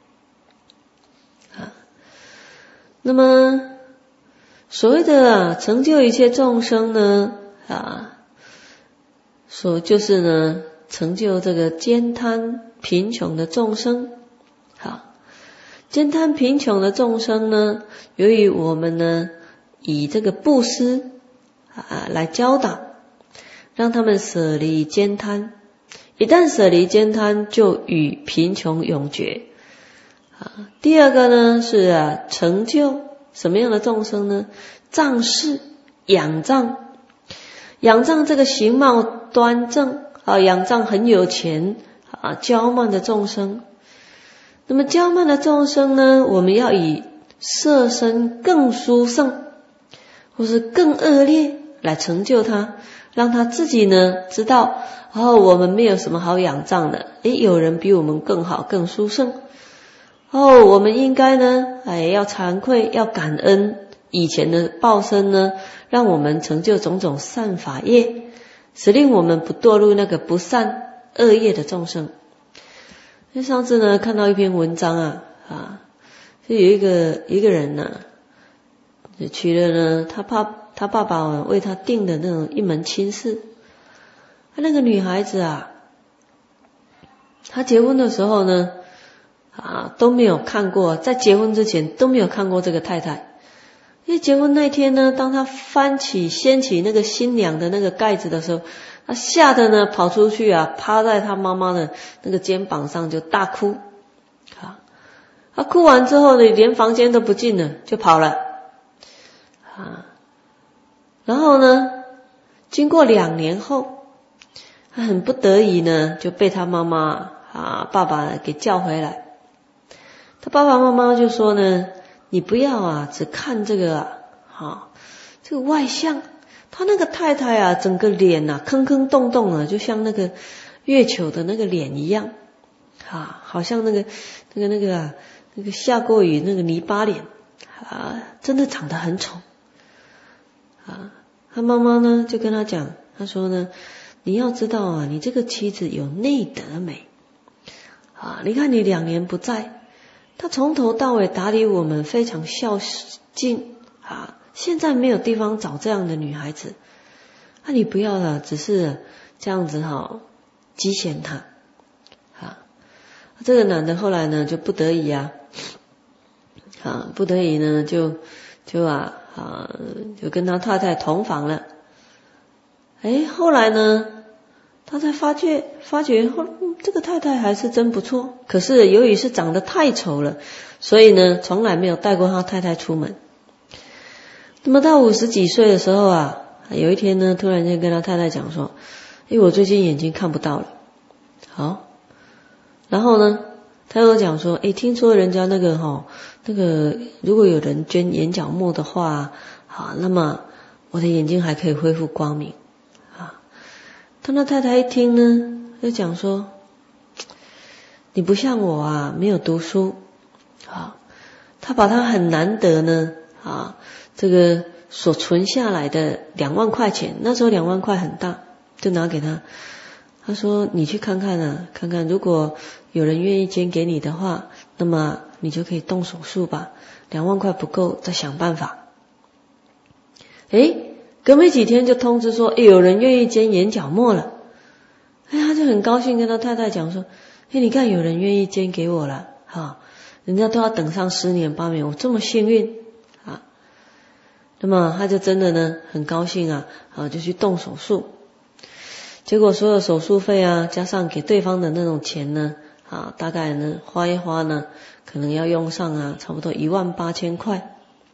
那么所谓的成就一切众生呢就是呢成就这个慳贪贫穷的众生慳贪贫穷的众生呢，由于我们呢以这个布施来教导，让他们舍离慳贪，一旦舍离慳贪，就与贫穷永绝第二个呢是成就什么样的众生呢？仗势仰仗这个形貌端正仰仗很有钱骄慢的众生。那么骄慢的众生呢，我们要以色身更殊胜或是更恶劣来成就他，让他自己呢知道我们没有什么好仰仗的，有人比我们更好更殊胜我们应该呢要惭愧，要感恩以前的报身呢，让我们成就种种善法业，使令我们不堕入那个不善恶业的众生。上次呢看到一篇文章就有一个人呢娶了呢他爸爸为他定的那种一门亲事。那个女孩子她结婚的时候呢都没有看过，在结婚之前都没有看过这个太太。因为结婚那天呢，当她掀起那个新娘的那个盖子的时候，她吓得呢跑出去趴在她妈妈的那个肩膀上就大哭她哭完之后呢，连房间都不进了，就跑了然后呢经过2年后，她很不得已呢就被她妈妈爸爸给叫回来。她爸爸妈妈就说呢，你不要只看这个这个外相，他那个太太整个脸坑坑洞洞就像那个月球的那个脸一样好像那个下过雨那个泥巴脸真的长得很丑他妈妈呢就跟他讲，他说呢，你要知道你这个妻子有内德美你看你2年不在，他从头到尾打理我们非常孝敬现在没有地方找这样的女孩子你不要只是这样子讥嫌他这个男的后来呢就不得已不得已呢就跟他太太同房了。后来呢他才发觉这个太太还是真不错，可是由于是长得太丑了，所以呢从来没有带过他太太出门。那么到50几岁的时候有一天呢突然间跟他太太讲说，我最近眼睛看不到了。然后呢他又讲说，听说人家那个如果有人捐眼角膜的话那么我的眼睛还可以恢复光明他那太太一听呢就讲说，你不像我没有读书他把他很难得呢这个所存下来的2万块钱，那时候2万块很大，就拿给他他说你去看看啊，看看如果有人愿意捐给你的话，那么你就可以动手术吧，2万块不够再想办法。隔没几天就通知说有人愿意捐眼角膜了。他就很高兴跟他太太讲说，你看有人愿意捐给我了人家都要等上10年8年，我这么幸运那么他就真的呢很高兴就去动手术。结果所有手术费加上给对方的那种钱呢大概呢花一花呢，可能要用上差不多18000块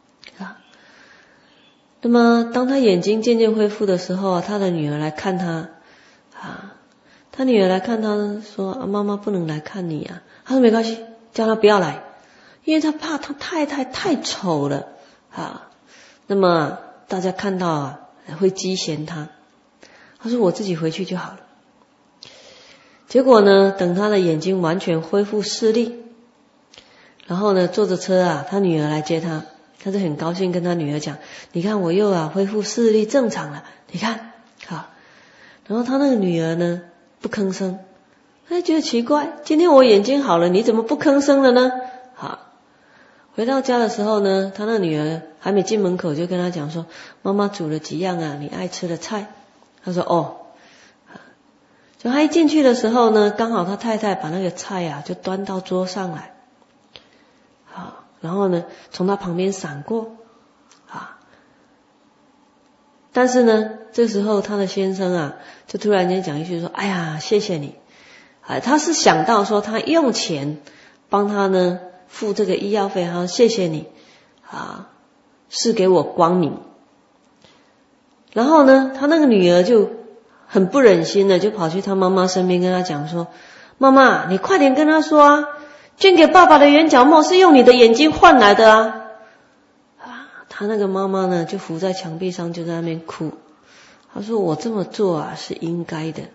那么当他眼睛渐渐恢复的时候他的女儿来看他他女儿来看他呢，说妈妈不能来看你他说没关系，叫他不要来，因为他怕他太太太丑了那么大家看到会讥嫌他。他说我自己回去就好了。结果呢，等他的眼睛完全恢复视力，然后呢坐着车他女儿来接他，他就很高兴跟他女儿讲，你看我又恢复视力正常了，你看然后他那个女儿呢不吭声，他觉得奇怪，今天我眼睛好了，你怎么不吭声了呢？回到家的时候呢，他那女儿还没进门口就跟他讲说，妈妈煮了几样你爱吃的菜。他说就他一进去的时候呢，刚好他太太把那个菜就端到桌上来然后呢从他旁边闪过但是呢这时候他的先生就突然间讲一句说，哎呀谢谢你他是想到说他用钱帮他呢付这个医药费，他说谢谢你是给我光明。然后呢他那个女儿就很不忍心的就跑去他妈妈身边跟他讲说，妈妈你快点跟他说捐给爸爸的眼角膜是用你的眼睛换来的他那个妈妈呢就伏在墙壁上就在那边哭，他说我这么做是应该的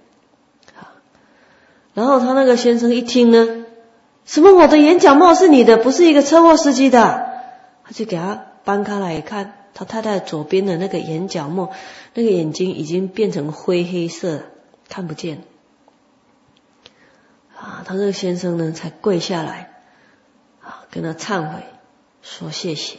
然后他那个先生一听呢，什么我的眼角膜是你的，不是一个车祸司机的，他就给他搬开来一看，他太太左边的那个眼角膜，那个眼睛已经变成灰黑色了，看不见他这个先生呢才跪下来跟他忏悔说谢谢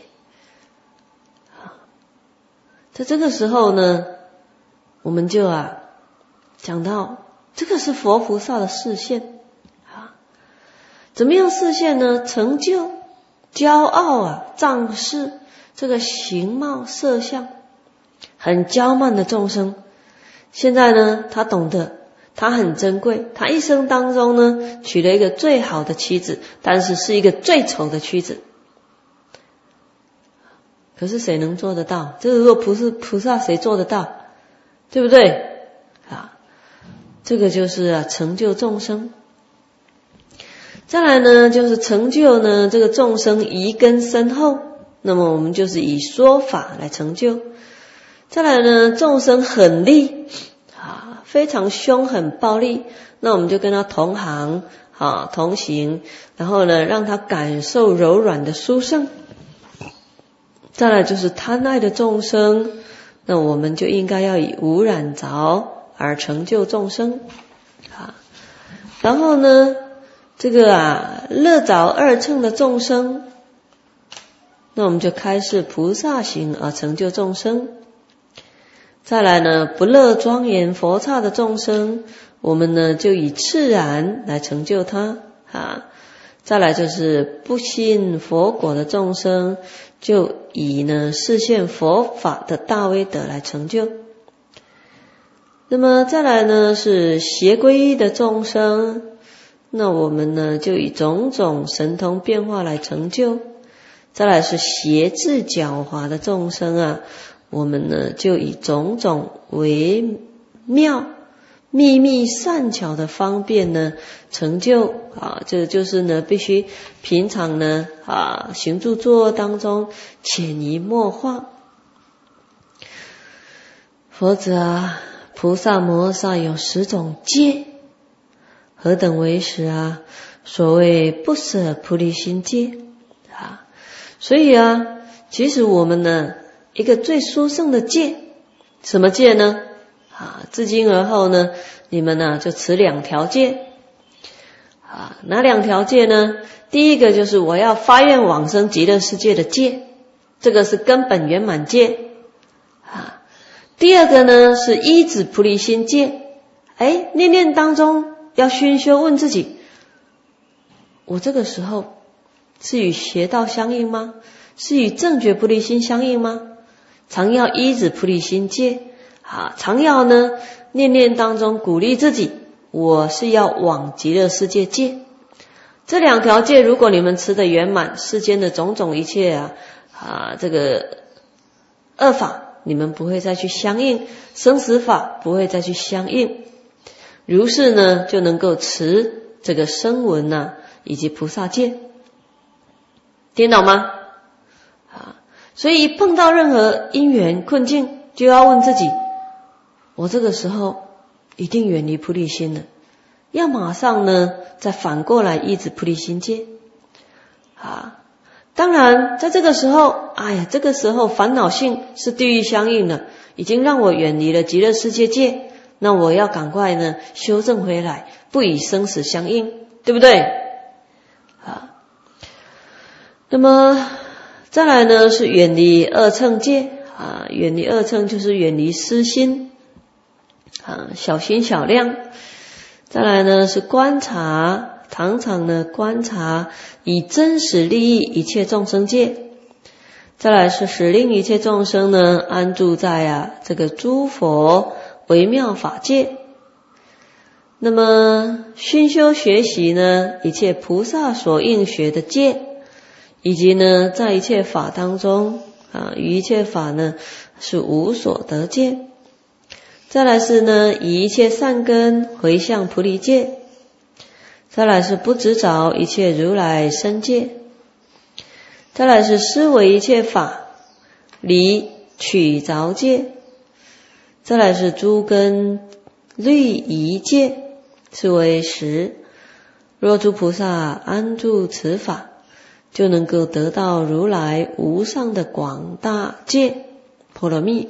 在这个时候呢，我们就讲到这个是佛菩萨的示现怎么样示现呢？成就骄傲仗势，这个形貌色相很骄慢的众生，现在呢他懂得他很珍贵，他一生当中呢娶了一个最好的妻子，但是是一个最丑的妻子。可是谁能做得到？这个如果不是菩萨谁做得到？对不对这个就是成就众生。再来呢就是成就呢这个众生遗根深厚，那么我们就是以说法来成就。再来呢众生狠戾非常凶狠暴力，那我们就跟他同行同行，然后呢让他感受柔软的殊胜。再来就是贪爱的众生，那我们就应该要以无染着而成就众生然后呢这个乐着二乘的众生，那我们就开示菩萨行而成就众生。再来呢不乐庄严佛刹的众生，我们呢就以赤然来成就他再来就是不信佛果的众生，就以呢示现佛法的大威德来成就。那么再来呢是邪皈依的众生，那我们呢就以种种神通变化来成就。再来是邪智狡猾的众生我们呢就以种种微妙秘密善巧的方便呢成就这就是呢必须平常呢行住坐卧当中潜移默化。否则菩萨摩诃萨有10种戒，何等为10所谓不舍菩提心戒所以其实我们呢一个最殊胜的戒，什么戒呢至今而后呢你们呢就持2条戒啊，哪2条戒呢？第一个就是我要发愿往生极乐世界的戒，这个是根本圆满戒啊。第二个呢是依止菩提心戒，念念当中要熏修，问自己，我这个时候是与邪道相应吗？是与正觉菩提心相应吗？常要依止菩提心戒啊，常要呢念念当中鼓励自己，我是要往极乐世界戒。这2条戒如果你们持得圆满，世间的种种一切这个恶法你们不会再去相应，生死法不会再去相应，如是呢就能够持这个声闻以及菩萨戒。听懂吗？所以碰到任何因缘困境，就要问自己，我这个时候一定远离菩提心了，要马上呢再反过来依止菩提心戒当然在这个时候这个时候烦恼性是地狱相应的，已经让我远离了极乐世界戒，那我要赶快呢修正回来，不以生死相应，对不对？那么再来呢是远离二乘戒远离二乘就是远离私心小心小量。再来呢是观察，常常呢观察以真实利益一切众生戒。再来是使令一切众生呢安住在这个诸佛微妙法界。那么熏修学习呢一切菩萨所应学的戒，以及呢在一切法当中与一切法呢是无所得戒。再来是呢以一切善根回向菩提戒。再来是不执着一切如来身戒。再来是思维一切法离取着戒。再来是诸根虑疑戒，是为10。若诸菩萨安住此法，就能够得到如来无上的广大戒波罗蜜。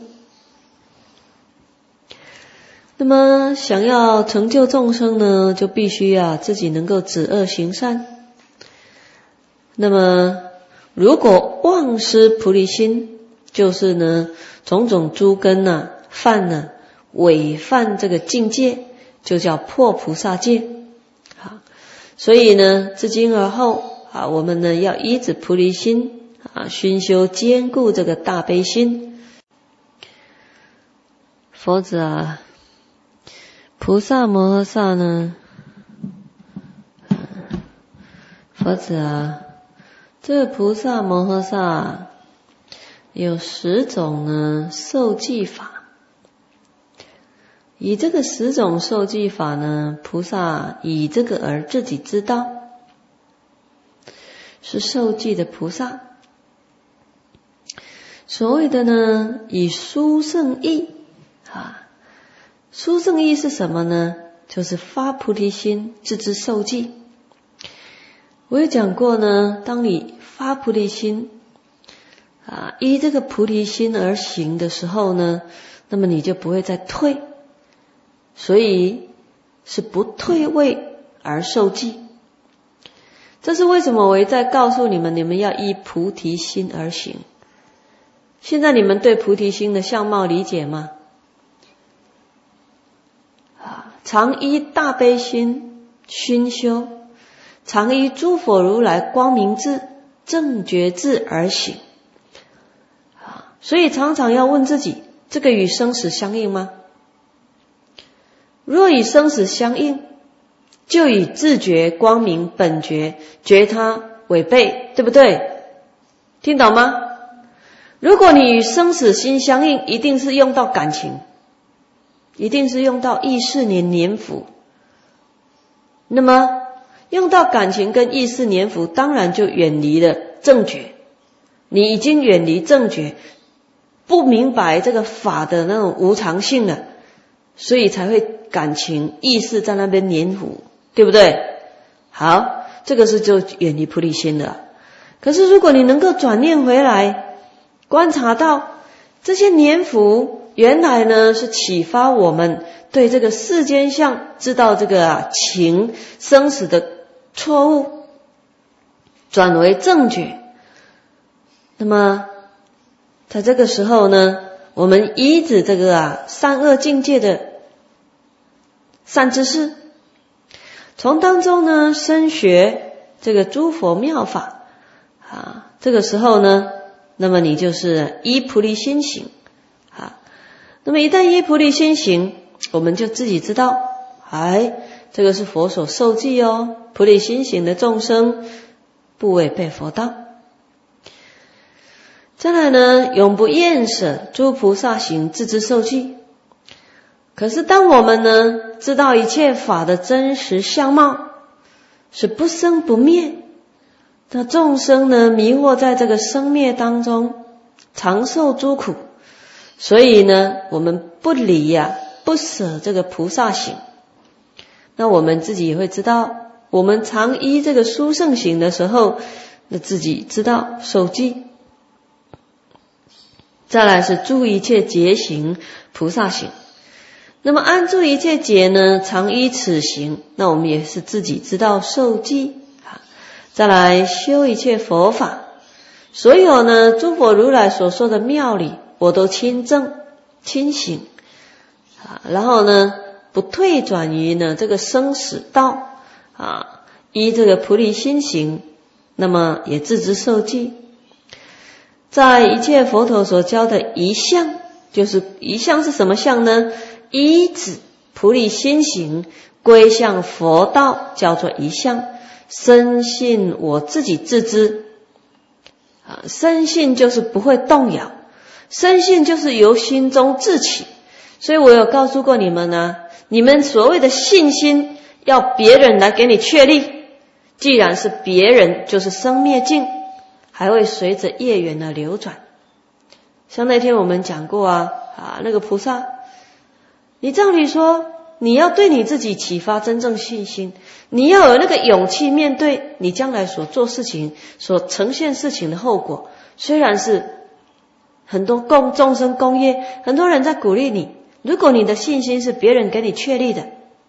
那么想要成就众生呢，就必须自己能够止恶行善。那么如果忘失菩提心，就是呢种种诸根犯违犯这个境界，就叫破菩萨戒所以呢自今而后我们呢要依止菩提心熏修坚固这个大悲心。佛子菩萨摩诃萨呢，佛子这个菩萨摩诃萨有10种呢受记法。以这个10种受记法呢，菩萨以这个而自己知道，是受记的菩萨。所谓的呢以殊胜义殊胜义是什么呢？就是发菩提心，自知受记。我有讲过呢，当你发菩提心依这个菩提心而行的时候呢，那么你就不会再退，所以是不退位而受记。这是为什么我一再告诉你们，你们要依菩提心而行。现在你们对菩提心的相貌理解吗？常依大悲心熏修，常依诸佛如来光明智正觉智而行所以常常要问自己，这个与生死相应吗？若与生死相应，就与自觉光明本觉觉他违背，对不对？听懂吗？如果你与生死心相应，一定是用到感情，一定是用到意识年福。那么用到感情跟意识年福，当然就远离了正觉。你已经远离正觉，不明白这个法的那种无常性了，所以才会感情意识在那边黏糊，对不对？好，这个是就远离菩提心了。可是如果你能够转念回来，观察到这些年福原来呢是启发我们对这个世间相知道这个情生死的错误，转为正觉。那么在这个时候呢，我们依止这个善恶境界的善知识，从当中呢深学这个诸佛妙法这个时候呢，那么你就是依菩提心行那么一旦依菩提心行，我们就自己知道，这个是佛所受记哦，菩提心行的众生不违背佛道。再来呢，永不厌舍诸菩萨行自知受记。可是当我们呢知道一切法的真实相貌是不生不灭，那众生呢迷惑在这个生灭当中，常受诸苦，所以呢我们不离不舍这个菩萨行。那我们自己也会知道，我们常依这个殊胜行的时候，那自己知道受记。再来是住一切劫行菩萨行，那么安住一切劫呢，常依此行，那我们也是自己知道受记。再来修一切佛法，所有呢诸佛如来所说的妙理，我都亲证亲行然后呢不退转于呢这个生死道依这个菩提心行，那么也自知受记。在一切佛陀所教的一相，就是一相是什么相呢？依止菩提心行归向佛道，叫做一相。深信我自己自知深信就是不会动摇，深信就是由心中自起。所以我有告诉过你们你们所谓的信心要别人来给你确立，既然是别人，就是生灭境，还会随着业缘的流转。像那天我们讲过那个菩萨，你照理说你要对你自己启发真正信心，你要有那个勇气面对你将来所做事情所呈现事情的后果。虽然是很多众生共业，很多人在鼓励你，如果你的信心是别人给你确立的，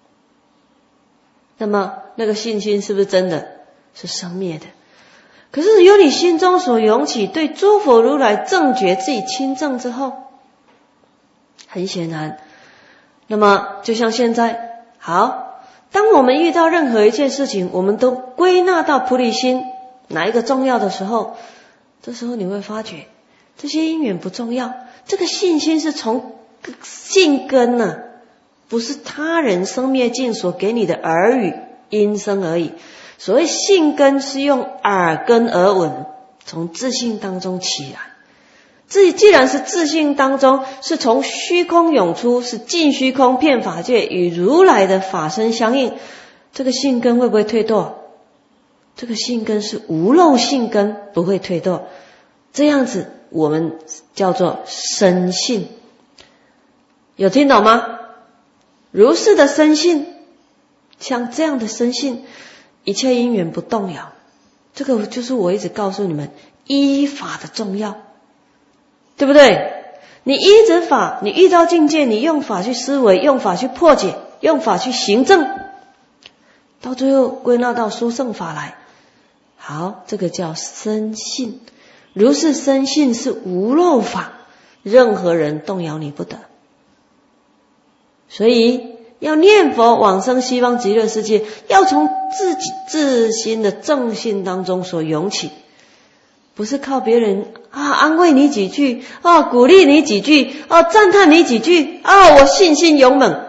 那么那个信心是不是真的是生灭的？可是由你心中所涌起对诸佛如来正觉自己亲证之后，很显然，那么就像现在，当我们遇到任何一件事情，我们都归纳到菩提心哪一个重要的时候，这时候你会发觉这些因缘不重要，这个信心是从信根不是他人生灭境所给你的耳语音声而已。所谓信根是用耳根而闻，从自信当中起来。既然是自信当中，是从虚空涌出，是尽虚空遍法界与如来的法身相应，这个信根会不会退堕？这个信根是无漏信根，不会退堕。这样子我们叫做深信。有听懂吗？如是的深信，像这样的深信，一切因缘不动摇。这个就是我一直告诉你们依法的重要，对不对？你依着法，你遇到境界，你用法去思维，用法去破解，用法去行证，到最后归纳到殊胜法来。这个叫深信。如是深信是无漏法，任何人动摇你不得。所以要念佛往生西方极乐世界，要从自己自心的正信当中所涌起，不是靠别人安慰你几句鼓励你几句赞叹你几句我信心勇猛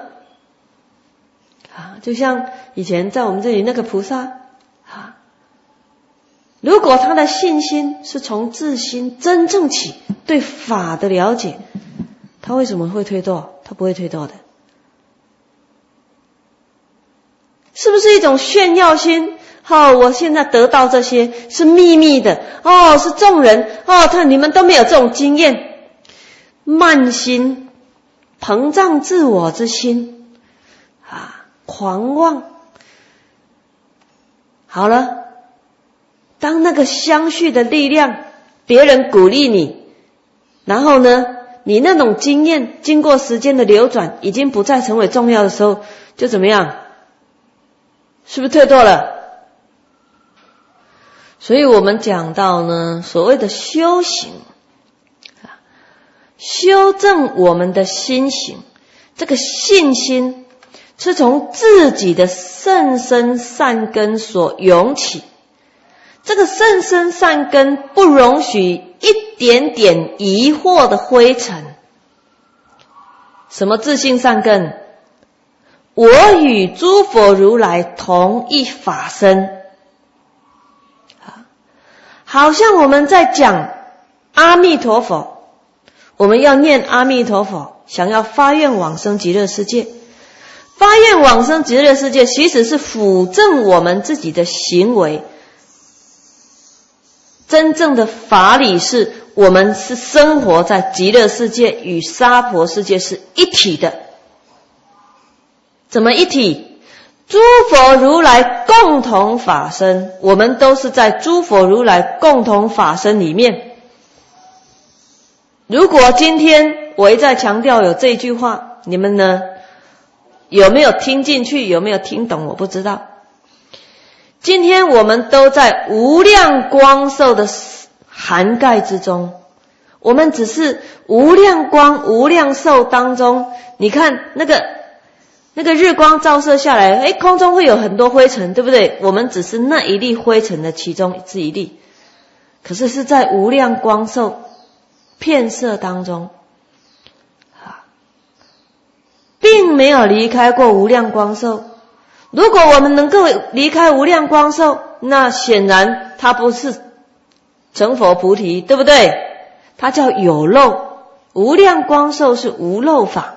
就像以前在我们这里那个菩萨如果他的信心是从自心真正起对法的了解，他为什么会退堕？他不会退堕的。是不是一种炫耀心？我现在得到这些是秘密的是众人你们都没有这种经验。慢心，膨胀自我之心狂妄。好了，当那个相续的力量，别人鼓励你，然后呢你那种经验经过时间的流转已经不再成为重要的时候，就怎么样？是不是退堕了？所以我们讲到呢，所谓的修行，修正我们的心行，这个信心是从自己的甚深善根所涌起，这个甚深善根不容许一点点疑惑的灰尘。什么自性善根？我与诸佛如来同一法身。好像我们在讲阿弥陀佛，我们要念阿弥陀佛，想要发愿往生极乐世界。发愿往生极乐世界其实是辅正我们自己的行为，真正的法理是我们是生活在极乐世界与娑婆世界是一体的。怎么一体？诸佛如来共同法身，我们都是在诸佛如来共同法身里面。如果今天我一再强调有这句话，你们呢有没有听进去？有没有听懂？我不知道。今天我们都在无量光寿的涵盖之中，我们只是无量光无量寿当中，你看那个日光照射下来，空中会有很多灰尘，对不对？我们只是那一粒灰尘的其中之一粒，可是是在无量光寿片色当中，并没有离开过无量光寿。如果我们能够离开无量光寿，那显然它不是成佛菩提，对不对？它叫有漏，无量光寿是无漏法。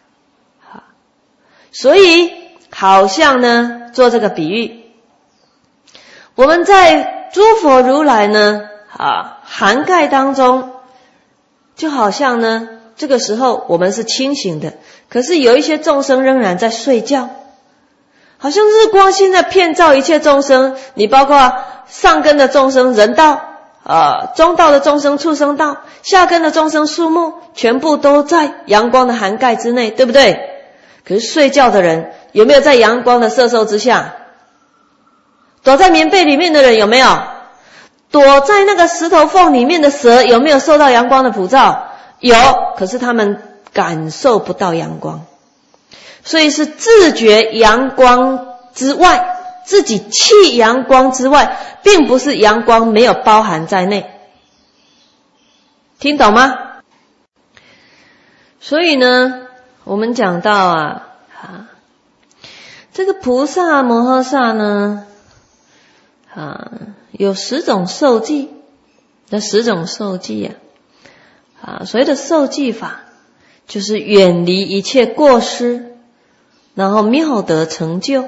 所以好像呢做这个比喻，我们在诸佛如来呢涵盖当中，就好像呢这个时候我们是清醒的，可是有一些众生仍然在睡觉，好像日光现在遍照一切众生，你包括上根的众生人道，中道的众生畜生道，下根的众生树木，全部都在阳光的涵盖之内，对不对？可是睡觉的人有没有在阳光的摄受之下？躲在棉被里面的人有没有？躲在那个石头缝里面的蛇有没有受到阳光的普照？有，可是他们感受不到阳光。所以是自觉阳光之外，自己弃阳光之外，并不是阳光没有包含在内。听懂吗？所以呢我们讲到这个菩萨摩诃萨呢有10种受记，这10种受记所谓的受记法就是远离一切过失，然后妙德成就。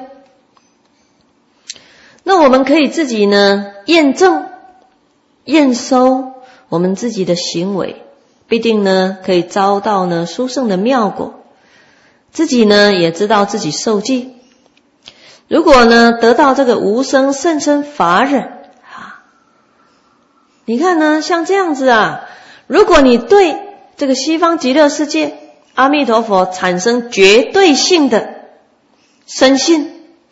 那我们可以自己呢验证验收我们自己的行为，必定呢可以遭到呢殊胜的妙果，自己呢也知道自己受记。如果呢得到这个无生甚深法忍你看呢像这样子如果你对这个西方极乐世界阿弥陀佛产生绝对性的深信，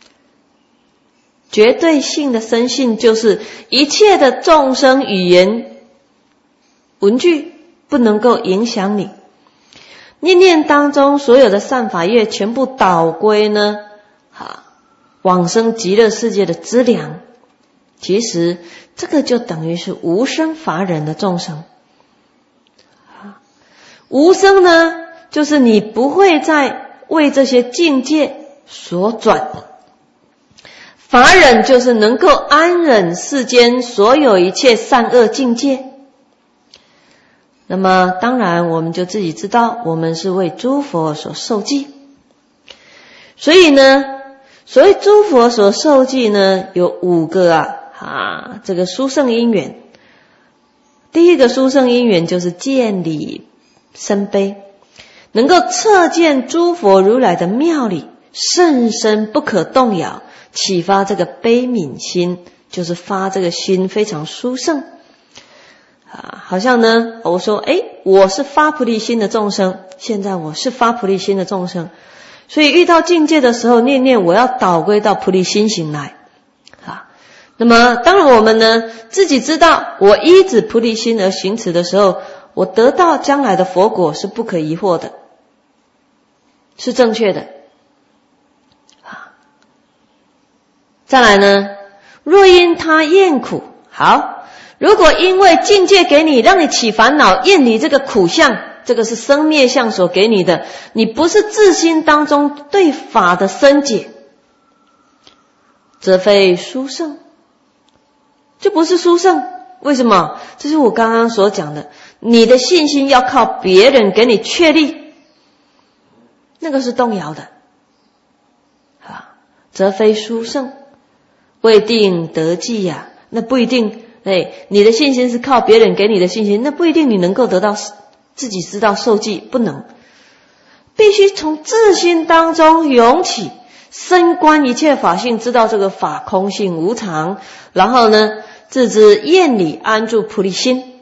绝对性的深信就是一切的众生语言文句不能够影响你，念念当中所有的善法业全部导归呢往生极乐世界的资粮。其实这个就等于是无生法忍的众生。无生呢就是你不会再为这些境界所转，法忍就是能够安忍世间所有一切善恶境界。那么当然我们就自己知道我们是为诸佛所受记。所以呢所谓诸佛所受记呢有5个这个殊胜因缘。第一个殊胜因缘就是见理深悲，能够测见诸佛如来的妙理甚深不可动摇，启发这个悲悯心，就是发这个心非常殊胜好像呢我说我是发菩提心的众生，现在我是发菩提心的众生，所以遇到境界的时候念念我要导归到菩提心行来那么当然我们呢自己知道我依止菩提心而行持的时候，我得到将来的佛果是不可疑惑的，是正确的再来呢，若因他厌苦，好，如果因为境界给你让你起烦恼，厌离这个苦相，这个是生灭相所给你的，你不是自心当中对法的深解，则非殊胜，就不是殊胜。为什么？这是我刚刚所讲的，你的信心要靠别人给你确立，那个是动摇的则非殊胜，未定得记那不一定你的信心是靠别人给你的信心，那不一定你能够得到自己知道受记，不能，必须从自心当中涌起，深观一切法性，知道这个法空性无常，然后呢自知厌离安住菩提心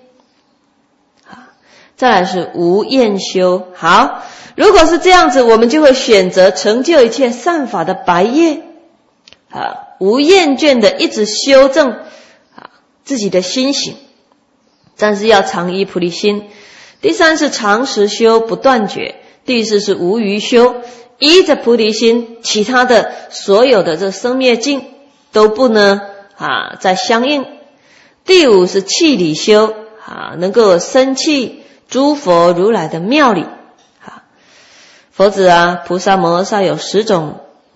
再来是无厌修。好，如果是这样子，我们就会选择成就一切善法的白业无厌倦的一直修正自己的心行，但是要常依菩提心。第三是常时修不断绝，第四是无余修，依着菩提心，其他的所有的这生灭境都不呢再相应。第五是气理修能够生气诸佛如来的妙理佛子菩萨摩诃萨有10种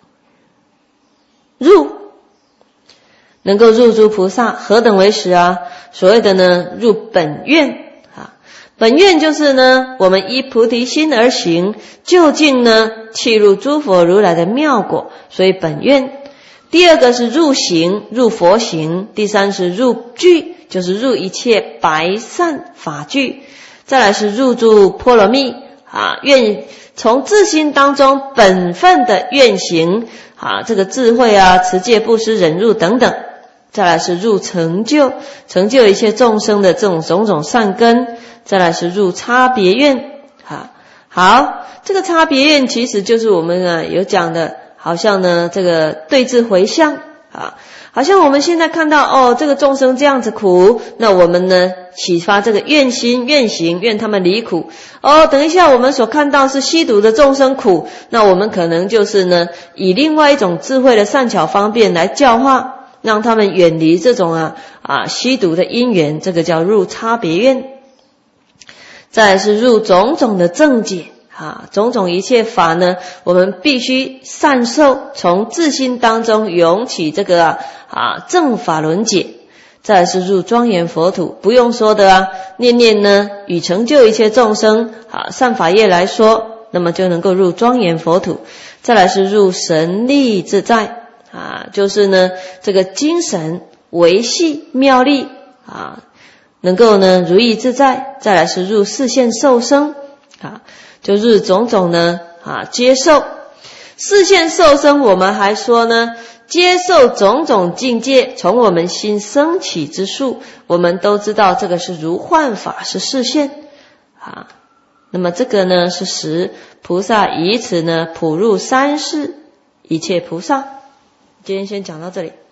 入，能够入诸菩萨，何等为10所谓的呢入本愿本愿就是呢我们依菩提心而行，究竟呢契入诸佛如来的妙果，所以本愿。第二个是入行，入佛行。第三是入具，就是入一切白善法具。再来是入诸波罗蜜愿从自心当中本分的愿行这个智慧持戒布施忍辱等等。再来是入成就，成就一切众生的这种种种善根。再来是入差别愿好，这个差别愿其实就是我们有讲的，好像呢这个对治回向好像我们现在看到这个众生这样子苦，那我们呢启发这个愿心愿行，愿他们离苦等一下我们所看到是吸毒的众生苦，那我们可能就是呢以另外一种智慧的善巧方便来教化，让他们远离这种吸毒的因缘，这个叫入差别愿。再来是入种种的正解种种一切法呢，我们必须善受，从自心当中涌起这个正法轮解。再来是入庄严佛土，不用说的念念呢与成就一切众生善法业来说，那么就能够入庄严佛土。再来是入神力自在就是呢这个精神维系妙力能够呢如意自在。再来是入示现受生就是种种呢接受示现受生。我们还说呢接受种种境界从我们心升起之数，我们都知道这个是如幻法，是示现那么这个呢是10菩萨以此呢普入三世一切菩萨。今天先讲到这里。